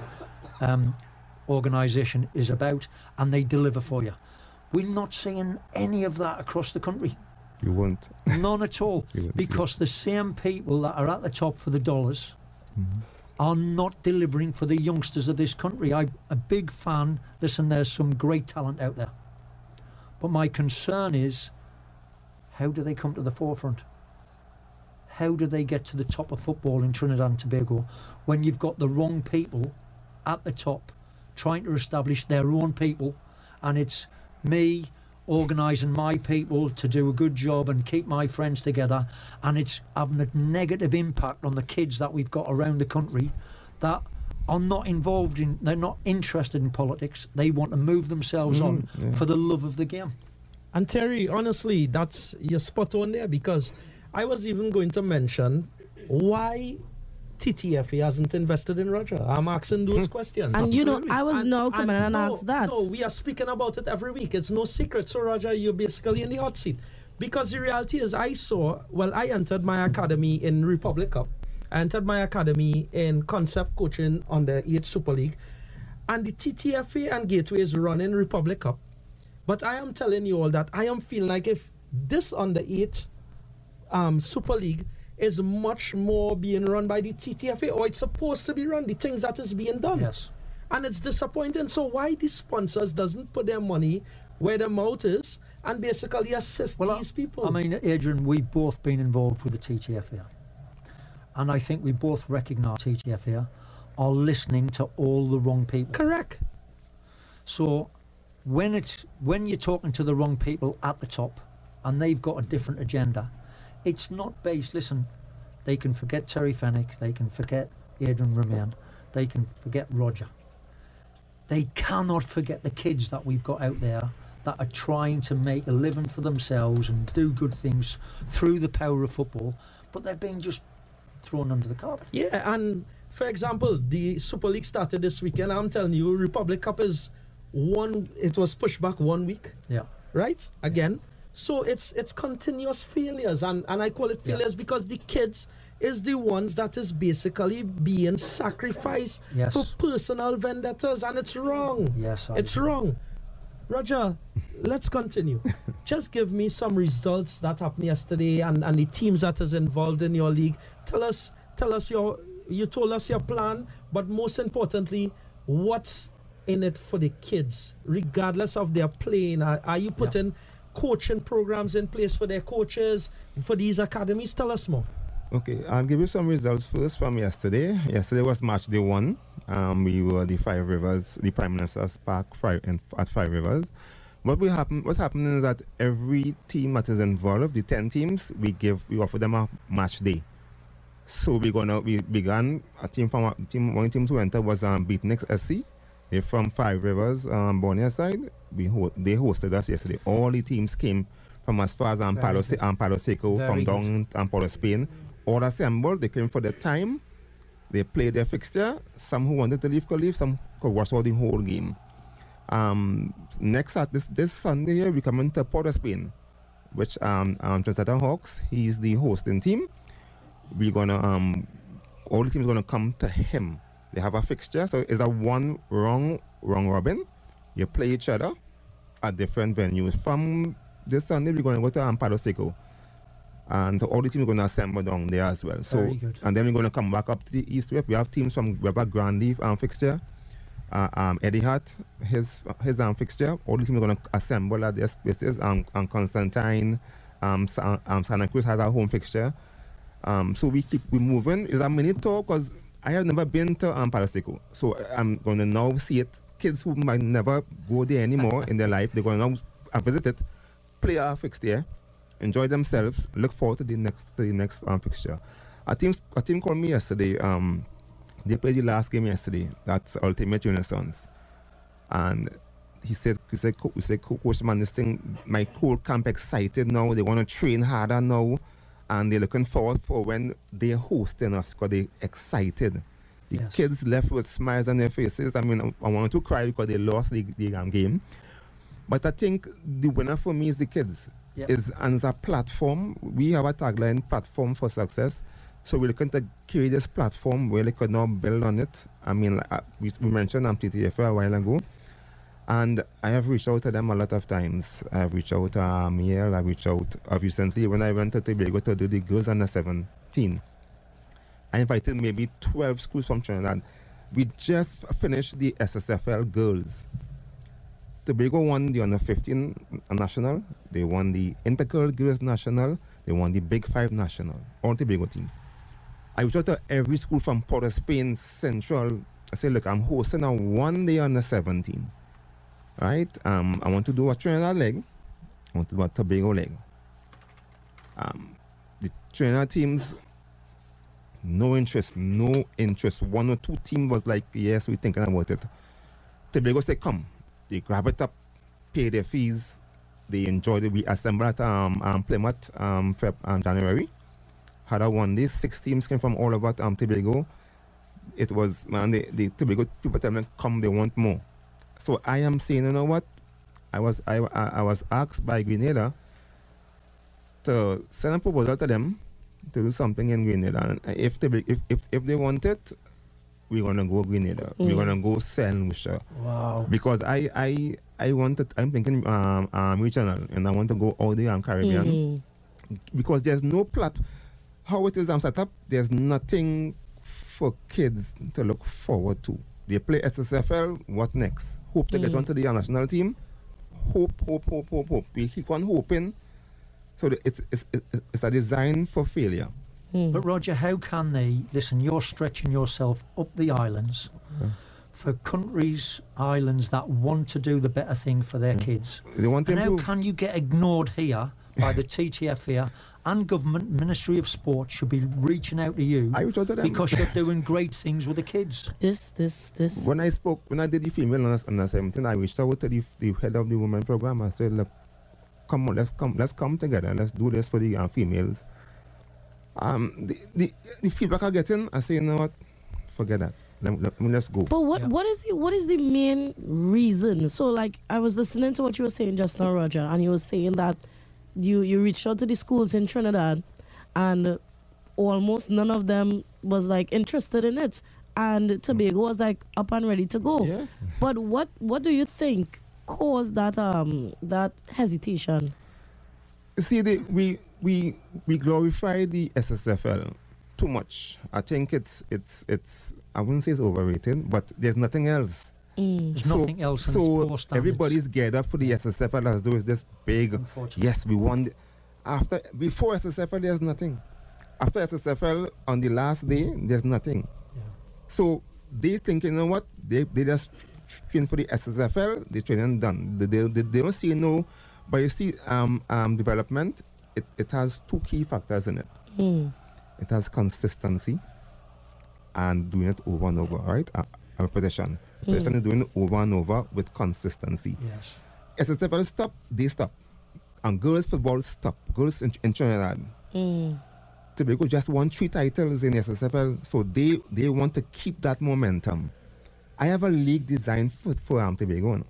organisation is about, and they deliver for you. We're not seeing any of that across the country. You won't. None at all. Because the same people that are at the top for the dollars are not delivering for the youngsters of this country. I'm a big fan. Listen, there's some great talent out there. But my concern is, how do they come to the forefront? How do they get to the top of football in Trinidad and Tobago when you've got the wrong people at the top trying to establish their own people, and it's me organising my people to do a good job and keep my friends together, and it's having a negative impact on the kids that we've got around the country that are not involved in, they're not interested in politics. They want to move themselves on for the love of the game. And Terry, honestly, you're spot on there, because I was even going to mention why TTFA hasn't invested in Roger. I'm asking those questions. And you know, I was coming and ask that. No, we are speaking about it every week. It's no secret. So Roger, you're basically in the hot seat. Because the reality is, I entered my academy in Republic Cup. I entered my academy in concept coaching on the 8 Super League. And the TTFA and Gateway is running Republic Cup. But I am telling you all that I am feeling like if this under 8 Super League is much more being run by the TTFA, or it's supposed to be run, the things that is being done. Yes. And it's disappointing. So why the sponsors doesn't put their money where their mouth is and basically assist these people? I mean, Adrian, we've both been involved with the TTFA. And I think we both recognise TTFA are listening to all the wrong people. Correct. So when you're talking to the wrong people at the top and they've got a different agenda, it's not based, listen, they can forget Terry Fenwick, they can forget Adrian Romain, they can forget Roger. They cannot forget the kids that we've got out there that are trying to make a living for themselves and do good things through the power of football, but they're being just thrown under the carpet. Yeah, and for example, the Super League started this weekend. I'm telling you, Republic Cup it was pushed back 1 week. Yeah. Right? Again. So it's continuous failures, and I call it failures because the kids is the ones that is basically being sacrificed for personal vendettas, and it's wrong. Yes, it's wrong. Roger, let's continue. Just give me some results that happened yesterday and the teams that is involved in your league. Tell us you told us your plan, but most importantly, what's in it for the kids, regardless of their playing. Are you putting coaching programs in place for their coaches, for these academies? Tell us more. Okay, I'll give you some results first from yesterday. Yesterday was match day 1. We were the 5 Rivers, the Prime Minister's Park at 5 Rivers. What's happening is that every team that is involved, the 10 teams, we offer them a match day. So we began one team to enter was Beatnik SC. They're from Five Rivers, Borneo side. They hosted us yesterday. All the teams came from as far as Palo Seco, from down Port of Spain. All assembled. They came for the time. They played their fixture. Some who wanted to leave could leave. Some could watch all the whole game. Next this Sunday here, we come into Port of Spain, which Trinidad Hawks. He's the hosting team. We're gonna all the teams gonna come to him. They have a fixture, so it's a one wrong robin. You play each other at different venues. From this Sunday, we're gonna go to Palo Seco, and so all the teams are gonna assemble down there as well. So, and then we're gonna come back up to the east. We have teams from Weber Grandleaf fixture. Eddie Hart, his fixture. All the teams are gonna assemble at their spaces. And Constantine, Santa Cruz has our home fixture. So we moving. It's a mini tour because I have never been to Palo Seco. So I'm going to now see it. Kids who might never go there anymore in their life, they're going to now visit it, play our fixture, enjoy themselves, look forward to the next fixture. A team called me yesterday. They played the last game yesterday. That's Ultimate Renaissance. And he said, Coach man, this thing, my whole camp excited now. They want to train harder now. And they're looking forward for when they're hosting us because they're excited. The kids left with smiles on their faces. I mean, I wanted to cry because they lost the game. But I think the winner for me is the kids. Yep. And as a platform, we have a tagline, platform for success. So we're looking to create this platform where they could now build on it. I mean, we mentioned TTF a while ago. And I have reached out to them a lot of times. I've reached out to Miel. I've reached out recently when I went to Tobago to do the girls under 17. I invited maybe 12 schools from Trinidad. We just finished the SSFL girls. Tobago won the under 15 national. They won the Intergirl Girls National. They won the Big Five National. All Tobago teams. I reached out to every school from Port of Spain, Central. I said, look, I'm hosting a one-day under 17. Right? I want to do a Trinidad leg. I want to do a Tobago leg. The Trinidad teams, no interest. One or two teams was like, yes, we're thinking about it. Tobago said, come. They grab it up, pay their fees. They enjoyed it. We assembled at Plymouth January. Had a one day. 6 teams came from all over Tobago. It was, man, the Tobago people tell me, come, they want more. So I am saying, you know what? I was asked by Grenada to send a proposal to them to do something in Grenada. And if they want it, we're gonna go Grenada. We're gonna go St. Lucia. Wow. Because I wanted. I'm thinking regional, and I want to go all the Caribbean. Because there's no how it is set up. There's nothing for kids to look forward to. They play SSFL. What next? Hope to get onto the national team. Hope. We keep on hoping. So it's a design for failure. But Roger, how can they listen? You're stretching yourself up the islands for countries, islands that want to do the better thing for their kids. They want to improve. How can you get ignored here by the TTF here? And government, Ministry of Sport should be reaching out to you because you're doing great things with the kids. This. When I did the female under 17, I reached out to the head of the women program. I said, look, come on, let's come together. Let's do this for the females. The feedback I'm getting, I say, you know what, forget that. Let's go. But what is the main reason? So like I was listening to what you were saying just now, Roger, and you were saying that you reached out to the schools in Trinidad and almost none of them was like interested in it, and Tobago was like up and ready to go. Yeah. But what do you think caused that hesitation? See, we glorify the SSFL too much. I think it's I wouldn't say it's overrated, but there's nothing else. There's nothing else. So everybody's geared up for the SSFL as though it's this big. Yes, we won. Before SSFL, there's nothing. After SSFL, on the last day, there's nothing. Yeah. So they think, you know what? They just train for the SSFL, the training done. They don't see no, but you see, development, it has two key factors in it. It has consistency and doing it over and over, right? A repetition. Person is doing it over and over with consistency. Yes. SSFL stop, they stop. And girls football stop. Girls in Trinidad. Tobago just won 3 titles in SSFL, so they want to keep that momentum. I have a league designed for Tobago.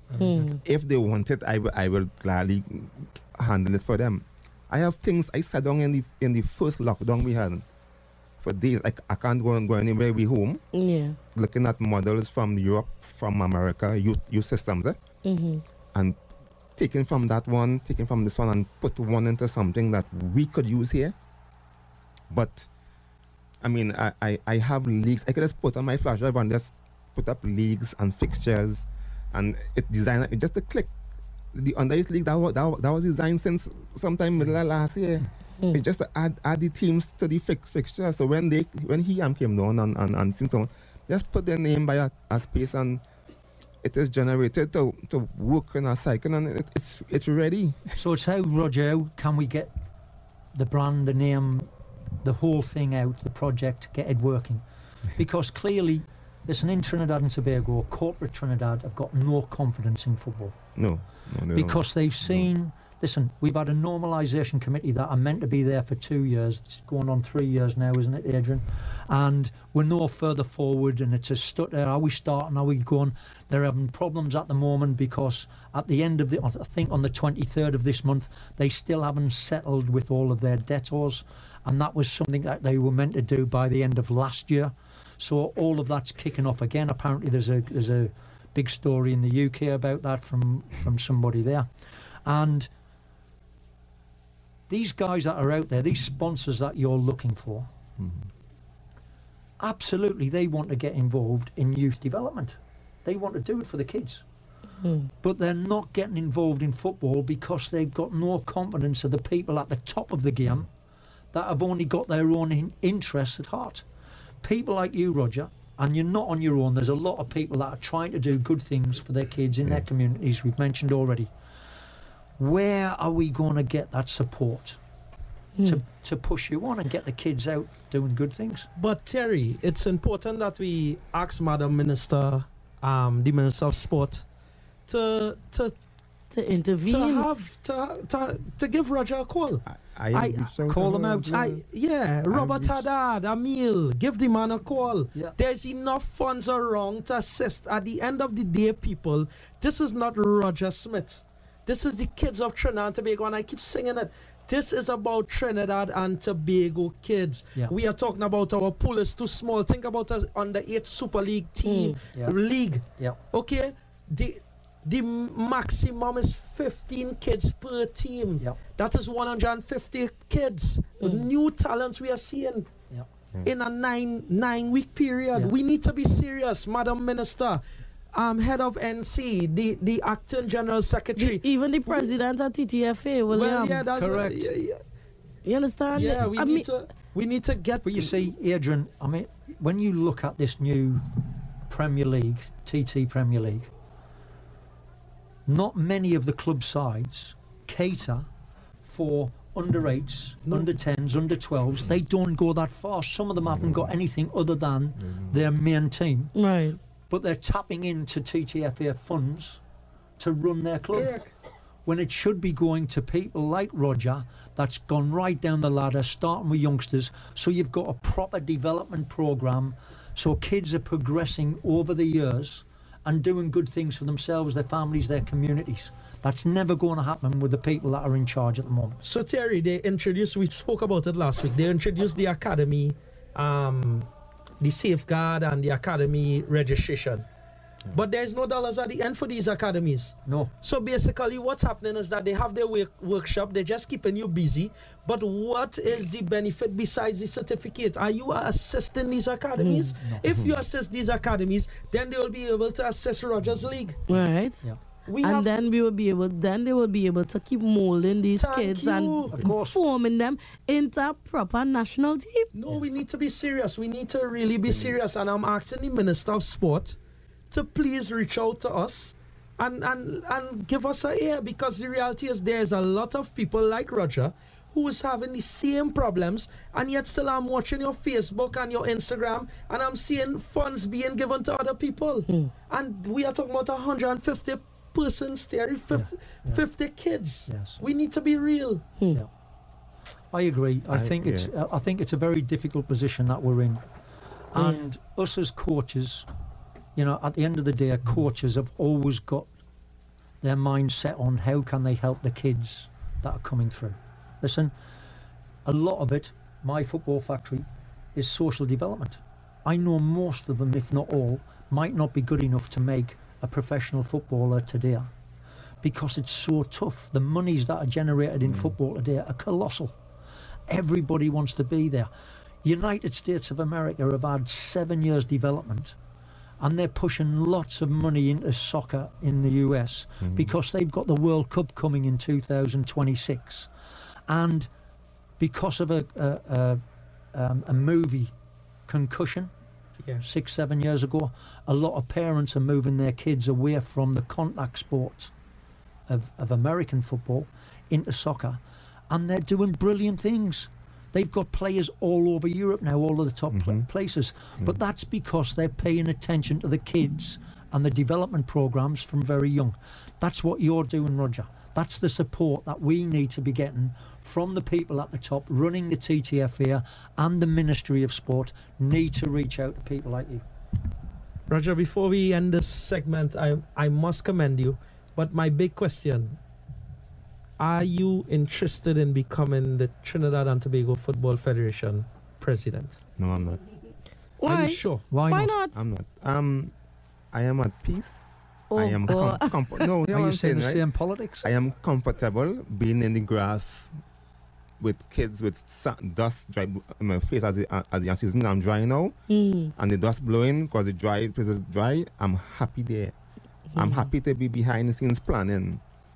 If they want it, I will gladly handle it for them. I have things I sat down in the first lockdown we had. For days, I can't go anywhere. We home. Yeah. Looking at models from Europe, from America, youth systems, and taking from that one, taking from this one, and put one into something that we could use here. But I mean, I have leagues. I could just put on my flash drive and just put up leagues and fixtures, and it just a click. The underage league that was designed since sometime middle of last year. It's just to add the teams to the fixture. So when he came down and Simpson, just put their name by a space and it is generated to work in a cycle and it's ready. So it's how, Roger, how can we get the brand, the name, the whole thing out, the project, get it working? Because clearly, listen, in Trinidad and Tobago, corporate Trinidad have got no confidence in football. No, because they've seen... Listen, we've had a normalisation committee that are meant to be there for 2 years. It's going on 3 years now, isn't it, Adrian? And we're no further forward, and it's a stutter. Are we starting? Are we going? They're having problems at the moment because at the end of I think on the 23rd of this month, they still haven't settled with all of their debtors, and that was something that they were meant to do by the end of last year. So all of that's kicking off again. Apparently, there's a big story in the UK about that from somebody there, and these guys that are out there, these sponsors that you're looking for, absolutely, they want to get involved in youth development. They want to do it for the kids. But they're not getting involved in football because they've got no confidence of the people at the top of the game that have only got their own interests at heart. People like you, Roger, and you're not on your own. There's a lot of people that are trying to do good things for their kids in their communities, we've mentioned already. Where are we going to get that support to push you on and get the kids out doing good things? But Terry, it's important that we ask Madam Minister, the Minister of Sport, to intervene, to give Roger a call. I call him out. Robert Haddad, Emil, give the man a call. Yeah. There's enough funds around to assist. At the end of the day, people, this is not Roger Smith. This is the kids of Trinidad and Tobago, and I keep singing it. This is about Trinidad and Tobago kids. Yeah. We are talking about our pool is too small. Think about us under 8 Super League team league. Yeah. Okay, the maximum is 15 kids per team. Yeah. That is 150 kids. New talents we are seeing in a nine-week period. Yeah. We need to be serious, Madam Minister. Head of NC, the acting general secretary, even the president of TTFA, William. Well, yeah, that's correct. You understand? Yeah, we need to get. But you see, Adrian, I mean, when you look at this new Premier League, TT Premier League, not many of the club sides cater for under 8s, under 10s, under 12s. They don't go that far. Some of them haven't got anything other than their main team. Right. But they're tapping into TTFA funds to run their club. When it should be going to people like Roger that's gone right down the ladder, starting with youngsters. So you've got a proper development programme so kids are progressing over the years and doing good things for themselves, their families, their communities. That's never going to happen with the people that are in charge at the moment. So Terry, we spoke about it last week, they introduced the academy, the safeguard and the academy registration. But there's no dollars at the end for these academies. No. So basically what's happening is that they have their workshop, they're just keeping you busy. But what is the benefit besides the certificate? Are you assisting these academies? No. If you assist these academies, then they will be able to assist Rogers League. Right. Yeah. Then they will be able to keep molding these kids and forming them into a proper national team. No, we need to be serious. We need to really be serious. And I'm asking the Minister of Sport to please reach out to us and give us a ear, because the reality is there's a lot of people like Roger who is having the same problems, and yet still I'm watching your Facebook and your Instagram and I'm seeing funds being given to other people. And we are talking about 150 persons there, 50 kids. Yes. We need to be real. Yeah. I agree. I think it's a very difficult position that we're in. And us as coaches, you know, at the end of the day, coaches have always got their mind set on how can they help the kids that are coming through. Listen, a lot of it, my football factory, is social development. I know most of them, if not all, might not be good enough to make a professional footballer today, because it's so tough. The monies that are generated in football today are colossal. Everybody wants to be there. United States of America have had 7 years development, and they're pushing lots of money into soccer in the US because they've got the World Cup coming in 2026. And because of a movie, Concussion, 6-7 years ago, a lot of parents are moving their kids away from the contact sports of American football into soccer, and they're doing brilliant things. They've got players all over Europe now, all of the top places. But that's because they're paying attention to the kids and the development programs from very young. That's what you're doing, Roger. That's the support that we need to be getting from the people at the top running the TTF here, and the Ministry of Sport need to reach out to people like you. Roger, before we end this segment, I must commend you. But my big question, are you interested in becoming the Trinidad and Tobago Football Federation president? No, I'm not. Why? Are you sure? Why not? I'm not. I am at peace. Oh, I am no, Are you saying the right? same politics? I am comfortable being in the grass with kids with dust dry in my face as the season. I'm dry now, and the dust blowing because the place is dry. I'm happy there. I'm happy to be behind the scenes planning.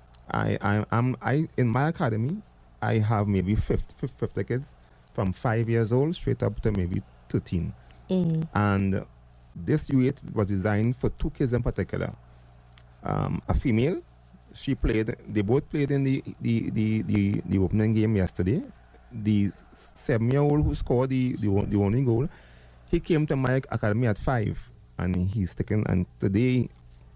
I in my academy, I have maybe 50 kids from 5 years old straight up to maybe 13, and this U8 was designed for 2 kids in particular. A female, she played. They both played in the opening game yesterday. The 7-year-old who scored the only goal, he came to my academy at 5, and he's taken. And today,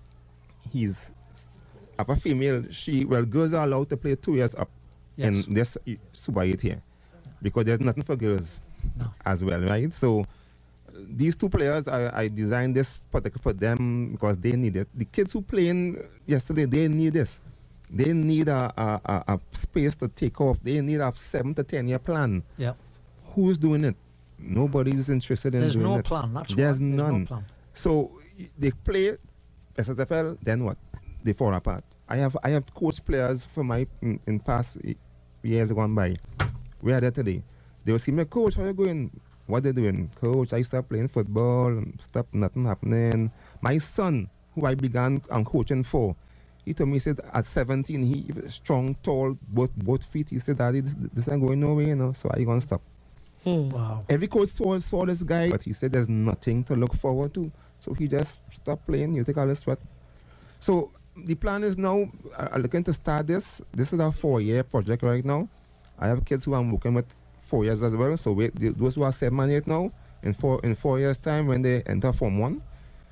he's a female. Girls are allowed to play 2 years up in this Super 8 here, because there's nothing for girls as well, right? So these 2 players, I designed this particular for them because they need it. The kids who playing yesterday, they need this. They need a space to take off. They need a 7 to 10 year plan. Yeah. Who's doing it? Nobody's interested in There's doing no it. plan. That's There's right. none. No plan. So they play SSFL, then what? They fall apart. I have coached players for my in past years gone by. Where are they today? They will see me, coach, how you going? What they doing? Coach, I stopped playing football, nothing happening. My son, who I began coaching for, he told me, he said, at 17, he was strong, tall, both feet. He said, Daddy, this ain't going nowhere, you know, so I gonna stop. Wow. Every coach saw this guy, but he said there's nothing to look forward to. So he just stopped playing. You take all the sweat. So the plan is now, I'm looking to start this. This is a 4-year project right now. I have kids who I'm working with 4 years as well. So those who are 7 and 8 now, in 4 years' time when they enter Form 1.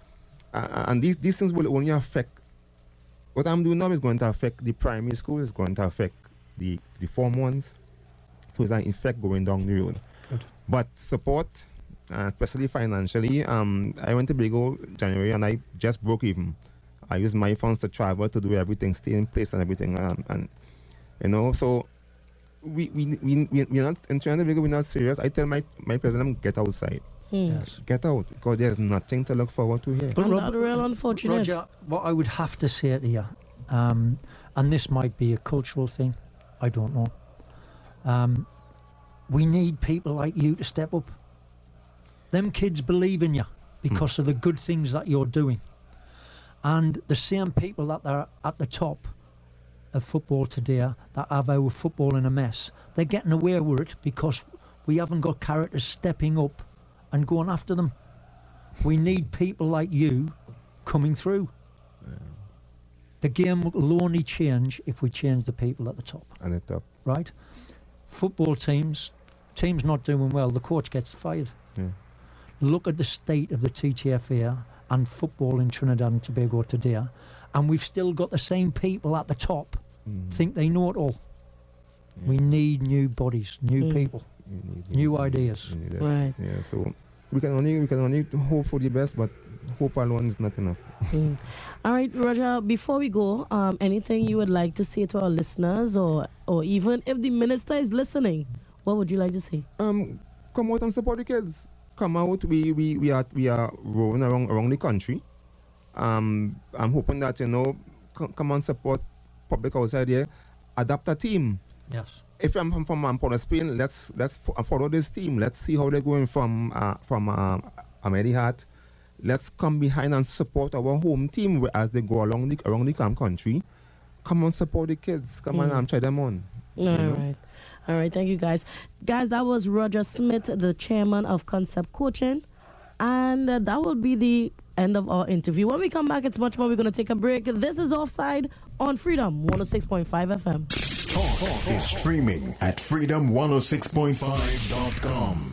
And these things will only affect, what I'm doing now is going to affect the primary school, it's going to affect the Form 1s. So it's an effect going down the road. Good. But support, especially financially, I went to Tobago January and I just broke even. I used my funds to travel, to do everything, stay in place and everything. And you know, so we're not in Trinidad, we're not serious. I tell my president, get outside. Yes. Get out, because there's nothing to look forward to here. But And that's real unfortunate. Roger, what I would have to say to you, and this might be a cultural thing, I don't know. We need people like you to step up. Them kids believe in you because of the good things that you're doing. And the same people that are at the top of football today that have our football in a mess, they're getting away with it because we haven't got characters stepping up and going after them. We need people like you coming through. The game will only change if we change the people at the top. And the top. Right? Football teams not doing well, the coach gets fired. Yeah. Look at the state of the TTFA and football in Trinidad and Tobago today, and we've still got the same people at the top think they know it all. Yeah. We need new bodies, new people, new ideas. Right. Yeah. So we can only hope for the best, but hope alone is not enough. All right, Roger, before we go, anything you would like to say to our listeners, or even if the minister is listening, what would you like to say? Come out and support the kids. Come out. We are roaming around the country. I'm hoping that come and support public outside here. Adapt a team. Yes. If I'm from Port of Spain, let's follow this team. Let's see how they're going from Ahmediyat. Let's come behind and support our home team as they go around the country. Come on, support the kids. Come on and try them on. All right, thank you guys. Guys, that was Roger Smith, the chairman of Concept Coaching. And that will be the end of our interview. When we come back, it's much more. We're going to take a break. This is Offside on Freedom 106.5 FM. Talk is streaming at freedom106.5.com.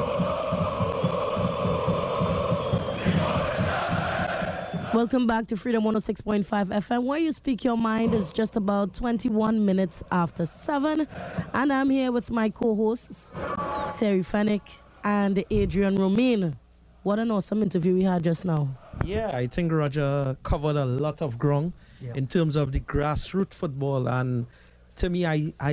Welcome back to Freedom 106.5 FM, where you speak your mind. Is just about 21 minutes after 7. And I'm here with my co-hosts, Terry Fenwick and Adrian Romain. What an awesome interview we had just now. Yeah, I think Roger covered a lot of ground in terms of the grassroots football. And to me,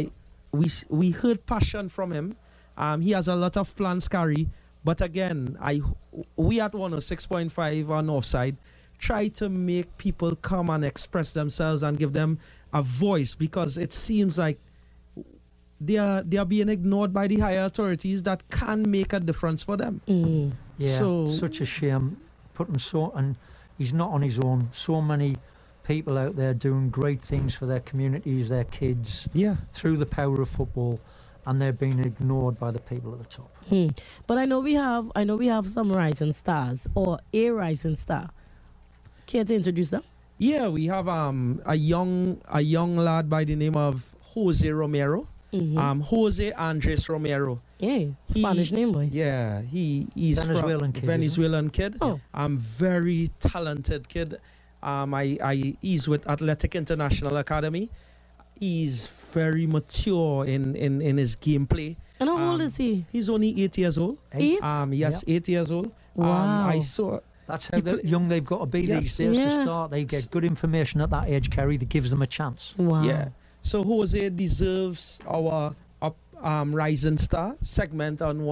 we heard passion from him. He has a lot of plans, Carrie. But again, we at 106.5 on Offside try to make people come and express themselves and give them a voice, because it seems like they are being ignored by the higher authorities that can make a difference for them. Yeah, so such a shame. And he's not on his own. So many people out there doing great things for their communities, their kids, through the power of football, and they're being ignored by the people at the top. But I know we have some rising stars, or a rising star. Care to introduce them? Yeah, we have a young lad by the name of Jose Romero. Jose Andres Romero. Yeah, Spanish name, boy. Yeah, he's Venezuelan kid. Oh. Very talented kid. He's with Athletic International Academy. He's very mature in his gameplay. And how old is he? He's only 8 years old. 8? Yes, 8 years old. Wow. I saw. That's how young they've got to be these days to start. They get good information at that age, Kerry, that gives them a chance. Wow. Yeah. So Jose deserves our Rising Star segment on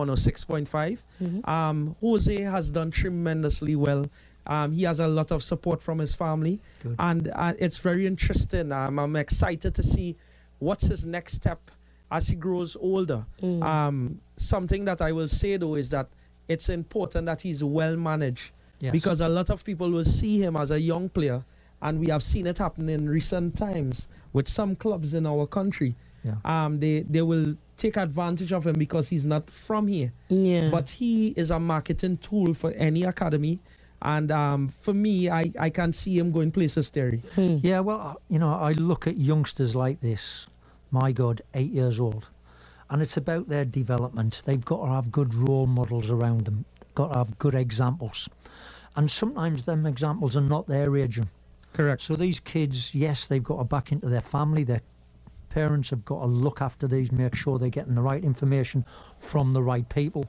106.5. Jose has done tremendously well. He has a lot of support from his family. Good. And it's very interesting. I'm excited to see what's his next step as he grows older. Something that I will say, though, is that it's important that he's well managed. Yes. Because a lot of people will see him as a young player, and we have seen it happen in recent times with some clubs in our country. Yeah. They will take advantage of him because he's not from here. Yeah. But he is a marketing tool for any academy. And for me, I can see him going places, Terry. Yeah, well, I look at youngsters like this, my God, 8 years old. And it's about their development. They've got to have good role models around them. They've got to have good examples. And sometimes them examples are not their age. Correct. So these kids, yes, they've got to back into their family. Their parents have got to look after these, make sure they're getting the right information from the right people.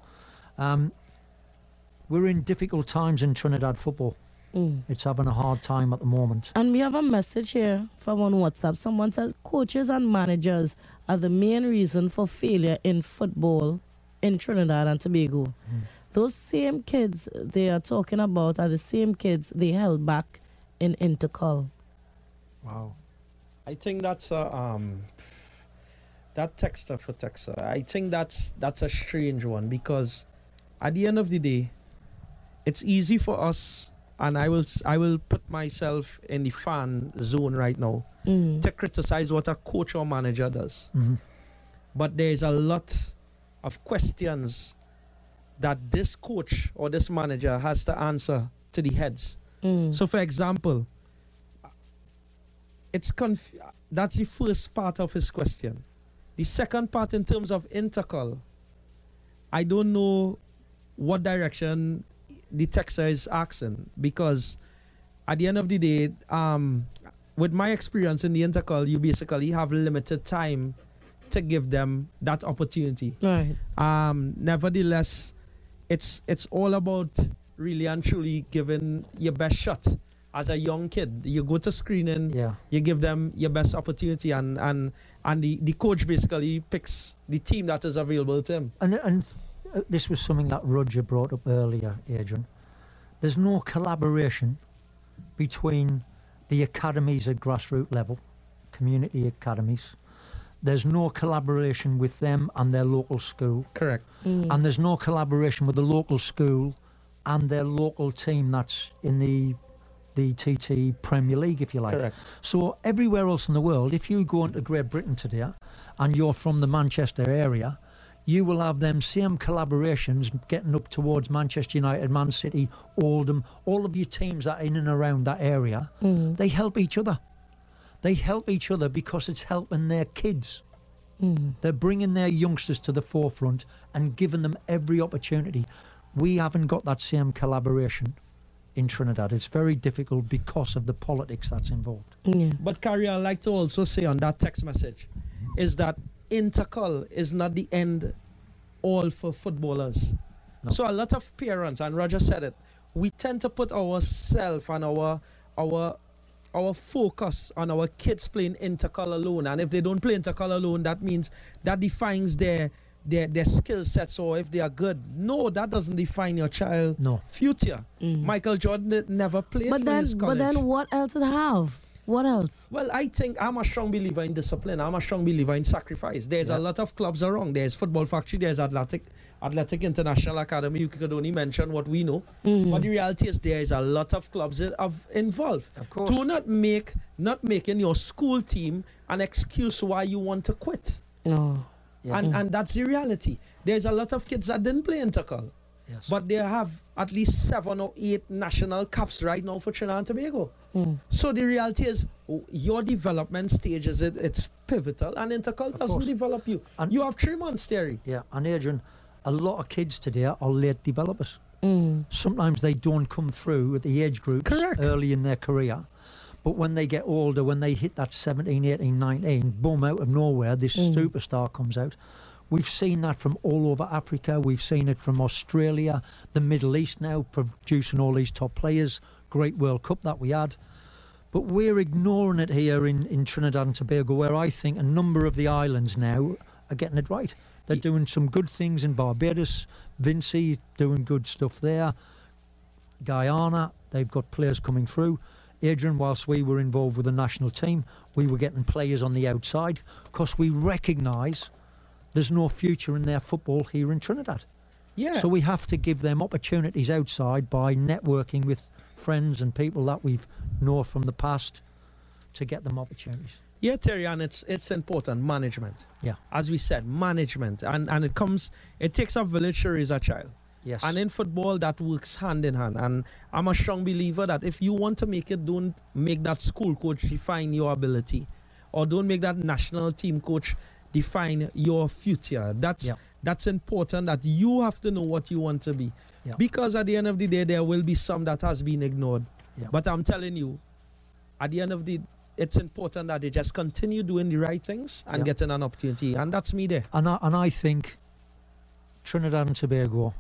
We're in difficult times in Trinidad football. It's having a hard time at the moment. And we have a message here from on WhatsApp. Someone says coaches and managers are the main reason for failure in football in Trinidad and Tobago. Those same kids they are talking about are the same kids they held back in Intercol. Wow. I think that's that texter for texter. I think that's a strange one, because at the end of the day, it's easy for us, and I will put myself in the fan zone right now to criticize what a coach or manager does. But there's a lot of questions that this coach or this manager has to answer to the heads So, for example, that's the first part of his question. The second part, in terms of intercol, I don't know what direction the texter is asking, because at the end of the day, with my experience in the intercol, you basically have limited time to give them that opportunity. Right. Nevertheless, it's all about really and truly giving your best shot. As a young kid, you go to screening, you give them your best opportunity, and the coach basically picks the team that is available to him. And this was something that Roger brought up earlier, Adrian. There's no collaboration between the academies at grassroots level, community academies. There's no collaboration with them and their local school. Correct. And there's no collaboration with the local school and their local team that's in the TT Premier League, if you like. Correct. So everywhere else in the world, if you go into Great Britain today and you're from the Manchester area, you will have them same collaborations getting up towards Manchester United, Man City, Oldham, all of your teams that are in and around that area. They help each other. They help each other because it's helping their kids. They're bringing their youngsters to the forefront and giving them every opportunity. We haven't got that same collaboration in Trinidad. It's very difficult because of the politics that's involved. But Carrie, I'd like to also say on that text message is that intercol is not the end all for footballers. No. So a lot of parents, and Roger said it, we tend to put ourselves and our focus on our kids playing intercol alone. And if they don't play intercol alone, that means that defines their skill sets, or if they are good. No, that doesn't define your child's future. Michael Jordan never played for his college. But then what else does it have? What else? Well, I think I'm a strong believer in discipline. I'm a strong believer in sacrifice. There's a lot of clubs around. There's Football Factory, there's Athletic International Academy. You could only mention what we know. But the reality is there is a lot of clubs involved. Of course. Do not making your school team an excuse why you want to quit. No. And that's the reality. There's a lot of kids that didn't play intercol. Yes. But they have at least 7 or 8 national caps right now for Trinidad and Tobago. So the reality is your development stage it's pivotal, and intercol doesn't develop you. And you have 3 months, Terry. Yeah, and Adrian, a lot of kids today are late developers. Sometimes they don't come through at the age groups early in their career. But when they get older, when they hit that 17, 18, 19, boom, out of nowhere, this superstar comes out. We've seen that from all over Africa. We've seen it from Australia, the Middle East now, producing all these top players. Great World Cup that we had. But we're ignoring it here in Trinidad and Tobago, where I think a number of the islands now are getting it right. They're doing some good things in Barbados. Vinci doing good stuff there. Guyana, they've got players coming through. Adrian, whilst we were involved with the national team, we were getting players on the outside because we recognise there's no future in their football here in Trinidad. Yeah. So we have to give them opportunities outside by networking with friends and people that we've known from the past to get them opportunities. Yeah, Terry, and it's important, management. Yeah. As we said, management. And it takes a village to raise a child. Yes. And in football, that works hand in hand. And I'm a strong believer that if you want to make it, don't make that school coach define your ability, or don't make that national team coach define your future. That's important, that you have to know what you want to be. Yeah. Because at the end of the day, there will be some that has been ignored. Yeah. But I'm telling you, at the end of the it's important that they just continue doing the right things and getting an opportunity. And that's me there. And I think Trinidad and Tobago,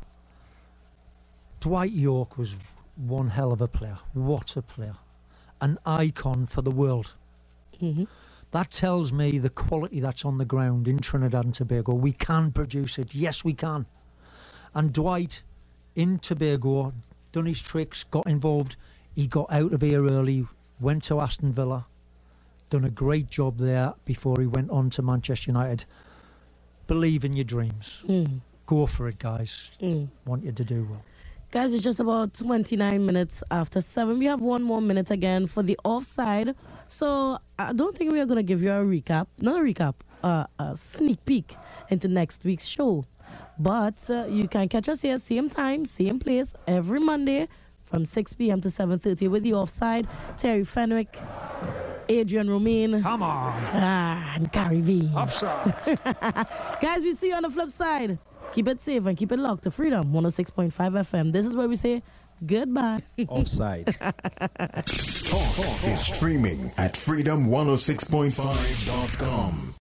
Dwight York was one hell of a player. What a player. An icon for the world. That tells me the quality that's on the ground in Trinidad and Tobago. We can produce it. Yes, we can. And Dwight in Tobago done his tricks, got involved. He got out of here early, went to Aston Villa, done a great job there before he went on to Manchester United. Believe in your dreams. Go for it, guys. Want you to do well. Guys, it's just about 29 minutes after 7. We have 1 more minute again for the offside. So I don't think we are going to give you a recap. Not a recap, a sneak peek into next week's show. But you can catch us here, same time, same place, every Monday from 6 p.m. to 7:30 with the Offside, Terry Fenwick, Adrian Romaine. Come on. And Gary V. Offside. Guys, we see you on the flip side. Keep it safe and keep it locked to Freedom 106.5 FM. This is where we say goodbye. Offside. Talk is streaming at freedom106.5.com.